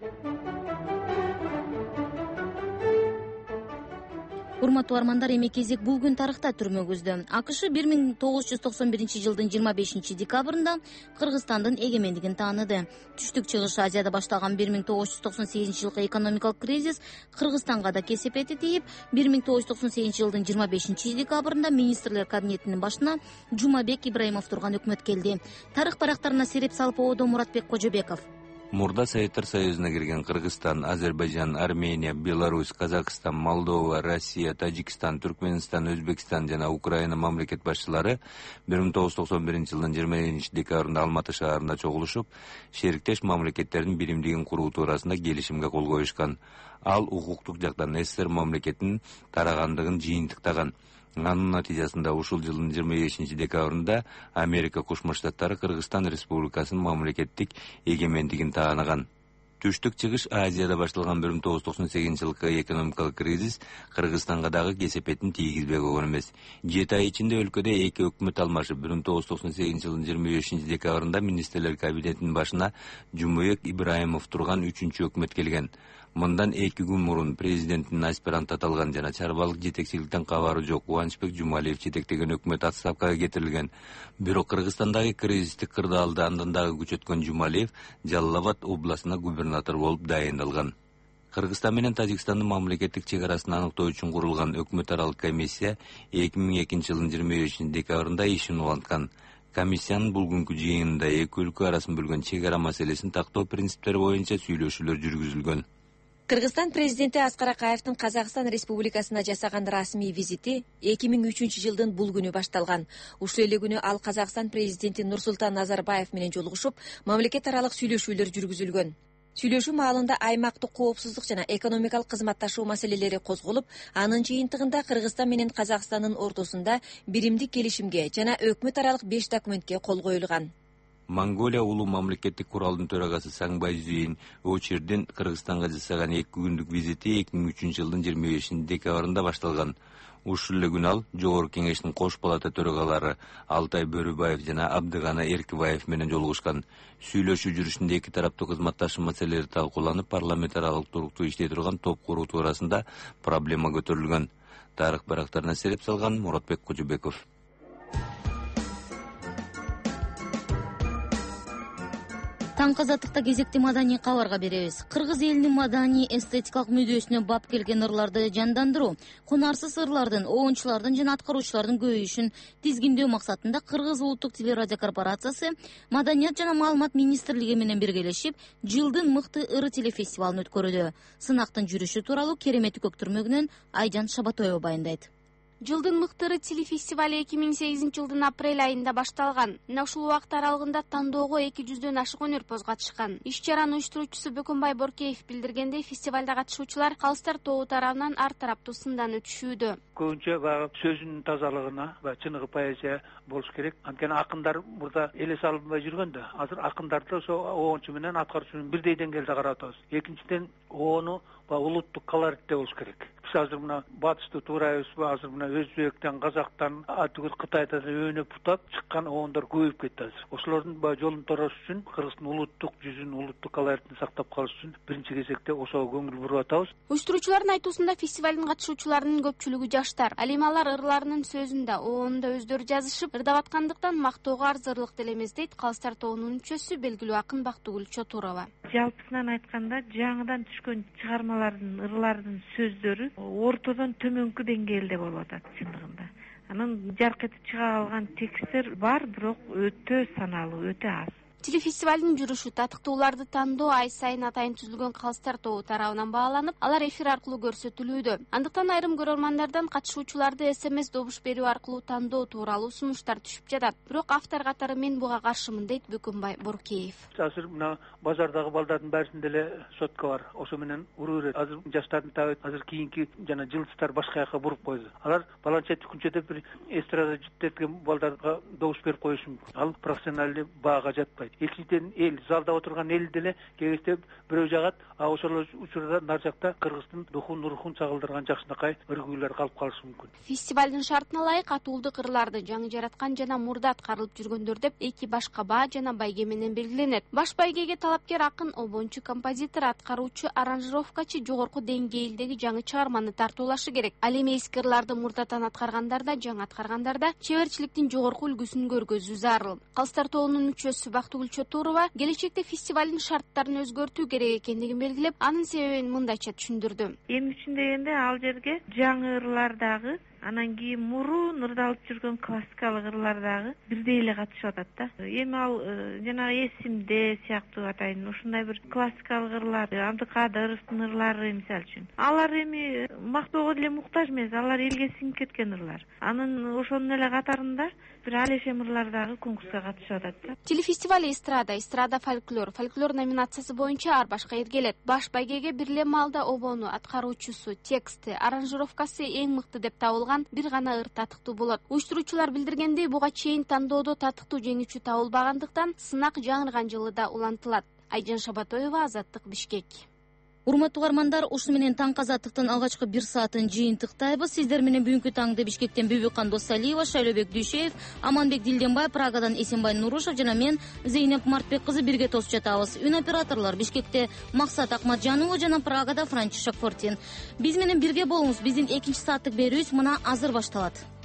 Урматтуу армандар, эми кезек бул күн тарыхта түрмөгүздө. АКШ 1991 жылдын 25 декабрында Кыргызстандын эгемендигин тааныды. Түштүк Чыгыш Азияда башталган 1998 жылкы экономикалык кризис Кыргызстанга да кесепети тийип, 1998 жылдын 25 декабрында министрлер кабинетинин башына Жумабек Ибраимов турган өкмөт келди. Тарых барактарына сереп салып оодо Муратбек Кожобеков. Мурда Советтер Союзуна кирген Кыргызстан, Азербайжан, Армения, Беларусь, Казакстан, Молдова, Россия, Тажикстан, Түркменстан, Өзбекстан жана Украина мамлекет башчылары 1991 жылдын 20 декабрында Алматы шаарында чогулушуп, шериктеш мамлекеттердин биримдигин куруу туурасында келишимге кол коюшкан. Ал укуктук жактан СССР мамлекетинин тарагандыгын жыйынтыктаган. Анын натыйжасында ушул жылдын 25-декабрында Америка Кошмо Штаттары Кыргызстан Республикасынын мамлекеттик эгемендигин тааныган. Түштүк-чыгыш Азияда башталган 1998-жылкы экономикалык кризис Кыргызстанга дагы кесепетин тийгизбей койгон эмес. 7 ай ичинде өлкөдө 2 өкмөт алмашып, 1998-жылдын 25-декабрында министрлер кабинетинин башына Жумуек Ибраимов турган 3-чү өкмөт келген. Мындан 2 күн мурун президенттин аспиранты аталган жана чарбалык жетекчиликтен кабары жок Кубанычбек Жумалиев жетектеген өкмөт отставкага кетирилген. Бирок Кыргызстандагы кризистик кырдаалды андан дагы күчөткөн Жумалиев Жалал Абад областына губернатор болуп дайындалган. Кыргызстан менен Тажикстандын мамлекеттик чек арасын аныктоо үчүн курулган өкмөт аралык комиссия 2002-жылдын 25-декабрында ишин уланткан. Комиссиянын бул күнкү жыйынында эки өлкө арасын бөлгөн чек ара маселесин тактоо принциптери боюнча сүйлөшүүлөр жүргүзүлгөн. Кыргызстан президенти Аскар Акаевдин Казакстан Республикасына жасаган расмий визити 2003-жылдын бул күнү башталган. Ушул эле күнү ал Казакстан президенти Нурсултан Назарбаев менен жолугушуп, мамлекет аралык сүйлөшүүлөр жүргүзүлгөн. Сүйлөшүү маалында аймактык коопсуздук жана экономикалык кызматташуу маселелери козголуп, анын жыйынтыгында Кыргызстан менен Казакстандын ортосунда биримдик келишимге жана өкмөт аралык 5 документке кол коюлган. Монголия улуу мамлекеттик куралдын төрагасы Саңбай Зүйин Очердин Кыргызстанга жасаган 2 күндүк визити 2003-жылдын 25-декабрында башталган. Ушул эле күнү ал Жогорку Кеңештин кош палата төрагалары Алтай Бөрүбаев жана Абдыгана Эркибаев менен жолугушкан. Сүйлөшүү жүрүшүндө эки тараптуу кызматташуу маселелери талкууланып, парламент аралык туруктуу иштей турган топ куруу туурасында проблема көтөрүлгөн. Тарых барактарына сереп салган Муратбек Кожобеков. Таңкы азаттыкта кезекти маданий кабарга беребиз. Кыргыз элинин маданий эстетикалык мүдөөсүнө бап келген ырларды жандандыруу, кунарсыз ырлардын, оончулардын жана аткаруучулардын көбөйүшүн тизгиндөө максатында Кыргыз улуттук телерадио корпорациясы Маданият жана маалымат министрлиги менен биргелешип, жылдын мыкты ыры телефестивалын өткөрүүдө. Сынактын жүрүшү тууралуу Керемети көктүрмөгүнөн Айжан Шабатоева байындайт. Жылдын мыктыры телефестивали 2008-жылдын апрель айында башталган. Ушул убакыт аралыгында тандоого 200дөн ашык өнөрпөз катышкан. Иш-чаранын уюштуруучусу Бөкөнбай Боркеев билдиргендей, фестивалда катышуучулар Калыстар тобу тарабынан ар тараптуу сындан өтүшүүдө. Көбүнчө баягы сөзүнүн тазалыгына, чыныгы поэзия болуш керек. Анткени акындар мурда эле салынбай жүргөн да. Азыр акындарды ошо оончу менен аткаруучу менен бирдей деңгээлде карап атабыз. Экинчиден, оону улуттук колоритте болуш керек. Биз азыр мына батышты туурайбызбы, азыр мына өзбектен, казактан, атүгүл Кытайдан өөнөп бутап чыккан оондор көбөйүп кетти азыр. Ошолордун жолун тораш үчүн Кыргыздын улуттук жүзүн, улуттук колоритин сактап калыш үчүн биринчи кезекте ошого көңүл буруп атабыз. Уюштуруучулардын айтуусунда фестивалдын катышуучуларынын көпчүлүгү жаштар. Ал эми алар ырларынын сөзүндө оонунда өздөрү жазышып, ырдап аткандыктан мактоого арзырлык делемес дейт Калыстар тобунун мүчөсү белгилүү акын Бактыгүл Чотурова. Жалпысынан айтканда, жаңыдан түшкөн чыгармалардын, ырлардын сөздөрү ортодон төмөнкү деңгээлде болуп атат чындыгында. Анын жарк этип чыга алган тексттер бар, бирок өтө саналуу, өтө аз. Телефестивалдын жүрүшү татыктууларды тандоо ай сайын атайын түзүлгөн Калыстар тобу тарабынан бааланып, алар эфир аркылуу көрсөтүлүүдө. Андыктан айрым көрөрмандардан катышуучуларды СМС добуш берүү аркылуу тандоо тууралуу сунуштар түшүп жатат. Бирок автор катары мен буга каршымын дейт Бөкөнбай Боркеев. Азыр мына базардагы балдардын баарысында эле сотка бар. Ошо менен уруу берет. Азыр жаштардын табы азыр кийинки жана жылдыздар башка жака буруп койду. Алар баланча түкүнчөдө бир эстрада жеткен балдарга добуш берип коюшу мүмкүн. Ал профессионалдуу баага жатпайт. Экинчиден эл залда отурган эл деле кеңеште бирөө жагат, ошол учурда нар жакта Кыргыздын духун, рухун чагылдырган жакшынакай ыргүүлөр калып калышы мүмкүн. Фестивалдын шартына ылайык атуулдук ырларды жаңы жараткан жана мурда аткарылып жүргөндөр деп эки башка баа жана байге менен белгиленет. Баш байгеге талапкер акын, обончу, композитор, аткаруучу, аранжировкачы жогорку деңгээлдеги жаңы чыгарманы тартуулашы керек. Ал эми эски ырларды мурдатан аткаргандарда, жаңы аткаргандарда чеберчиликтин жогорку үлгүсүн көргөзүү зарыл. Калыстар тобунун мүчөсү Бактыгүл Чотурова келечекте фестивалдын шарттарын өзгөртүү керек экендигин белгилеп, анын себебин мындайча түшүндүрдү. Эми үчүн дегенде ал жерге жаңы ырлардагы, анан кийин мурун ырдалып жүргөн классикалык ырлардагы бирдей эле катышып атат да. Эми ал жанагы эсимде сыяктуу атайын ушундай бир классикалык ырлар, Абдыкадыровдун ырлары мисалы үчүн. Алар эми мактоого деле муктаж эмес, алар элге сиңип кеткен ырлар. Анын ошонун эле катарында бир алешем ырлардагы конкурска катышып атат да. Телефестиваль эстрада фольклор номинациясы боюнча ар башка эргелет. Баш байгеге бир эле маалда обону, аткаруучусу, тексти, аранжировкасы эң мыкты деп табылган алган бир гана ыр татыктуу болот. Уюштуруучулар билдиргендей, буга чейин тандоодо татыктуу жеңүүчү табылбагандыктан сынак жаңырган жылы да улантылат. Айжан Шабатоева, Азаттык, Бишкек. Урматтуу угармандар, ушу менен таңкы азаттыктын алгачкы 1 саатын жыйынтыктайбыз. Сиздер менен бүгүнкү таңды Бишкектен Бүбүкан Досалиева, Шайлообек Дүйшеев, Аманбек Дилденбай, Прагадан Эсенбай Нурушев жана мен Зейнеп Мартбек кызы бирге тосуп жатабыз. Үн операторлор Бишкекте Максат Акматжанова жана Прагада Франчишек Фортин. Биз менен бирге болуңуз. Биздин экинчи сааттык берүүбүз мына азыр башталат.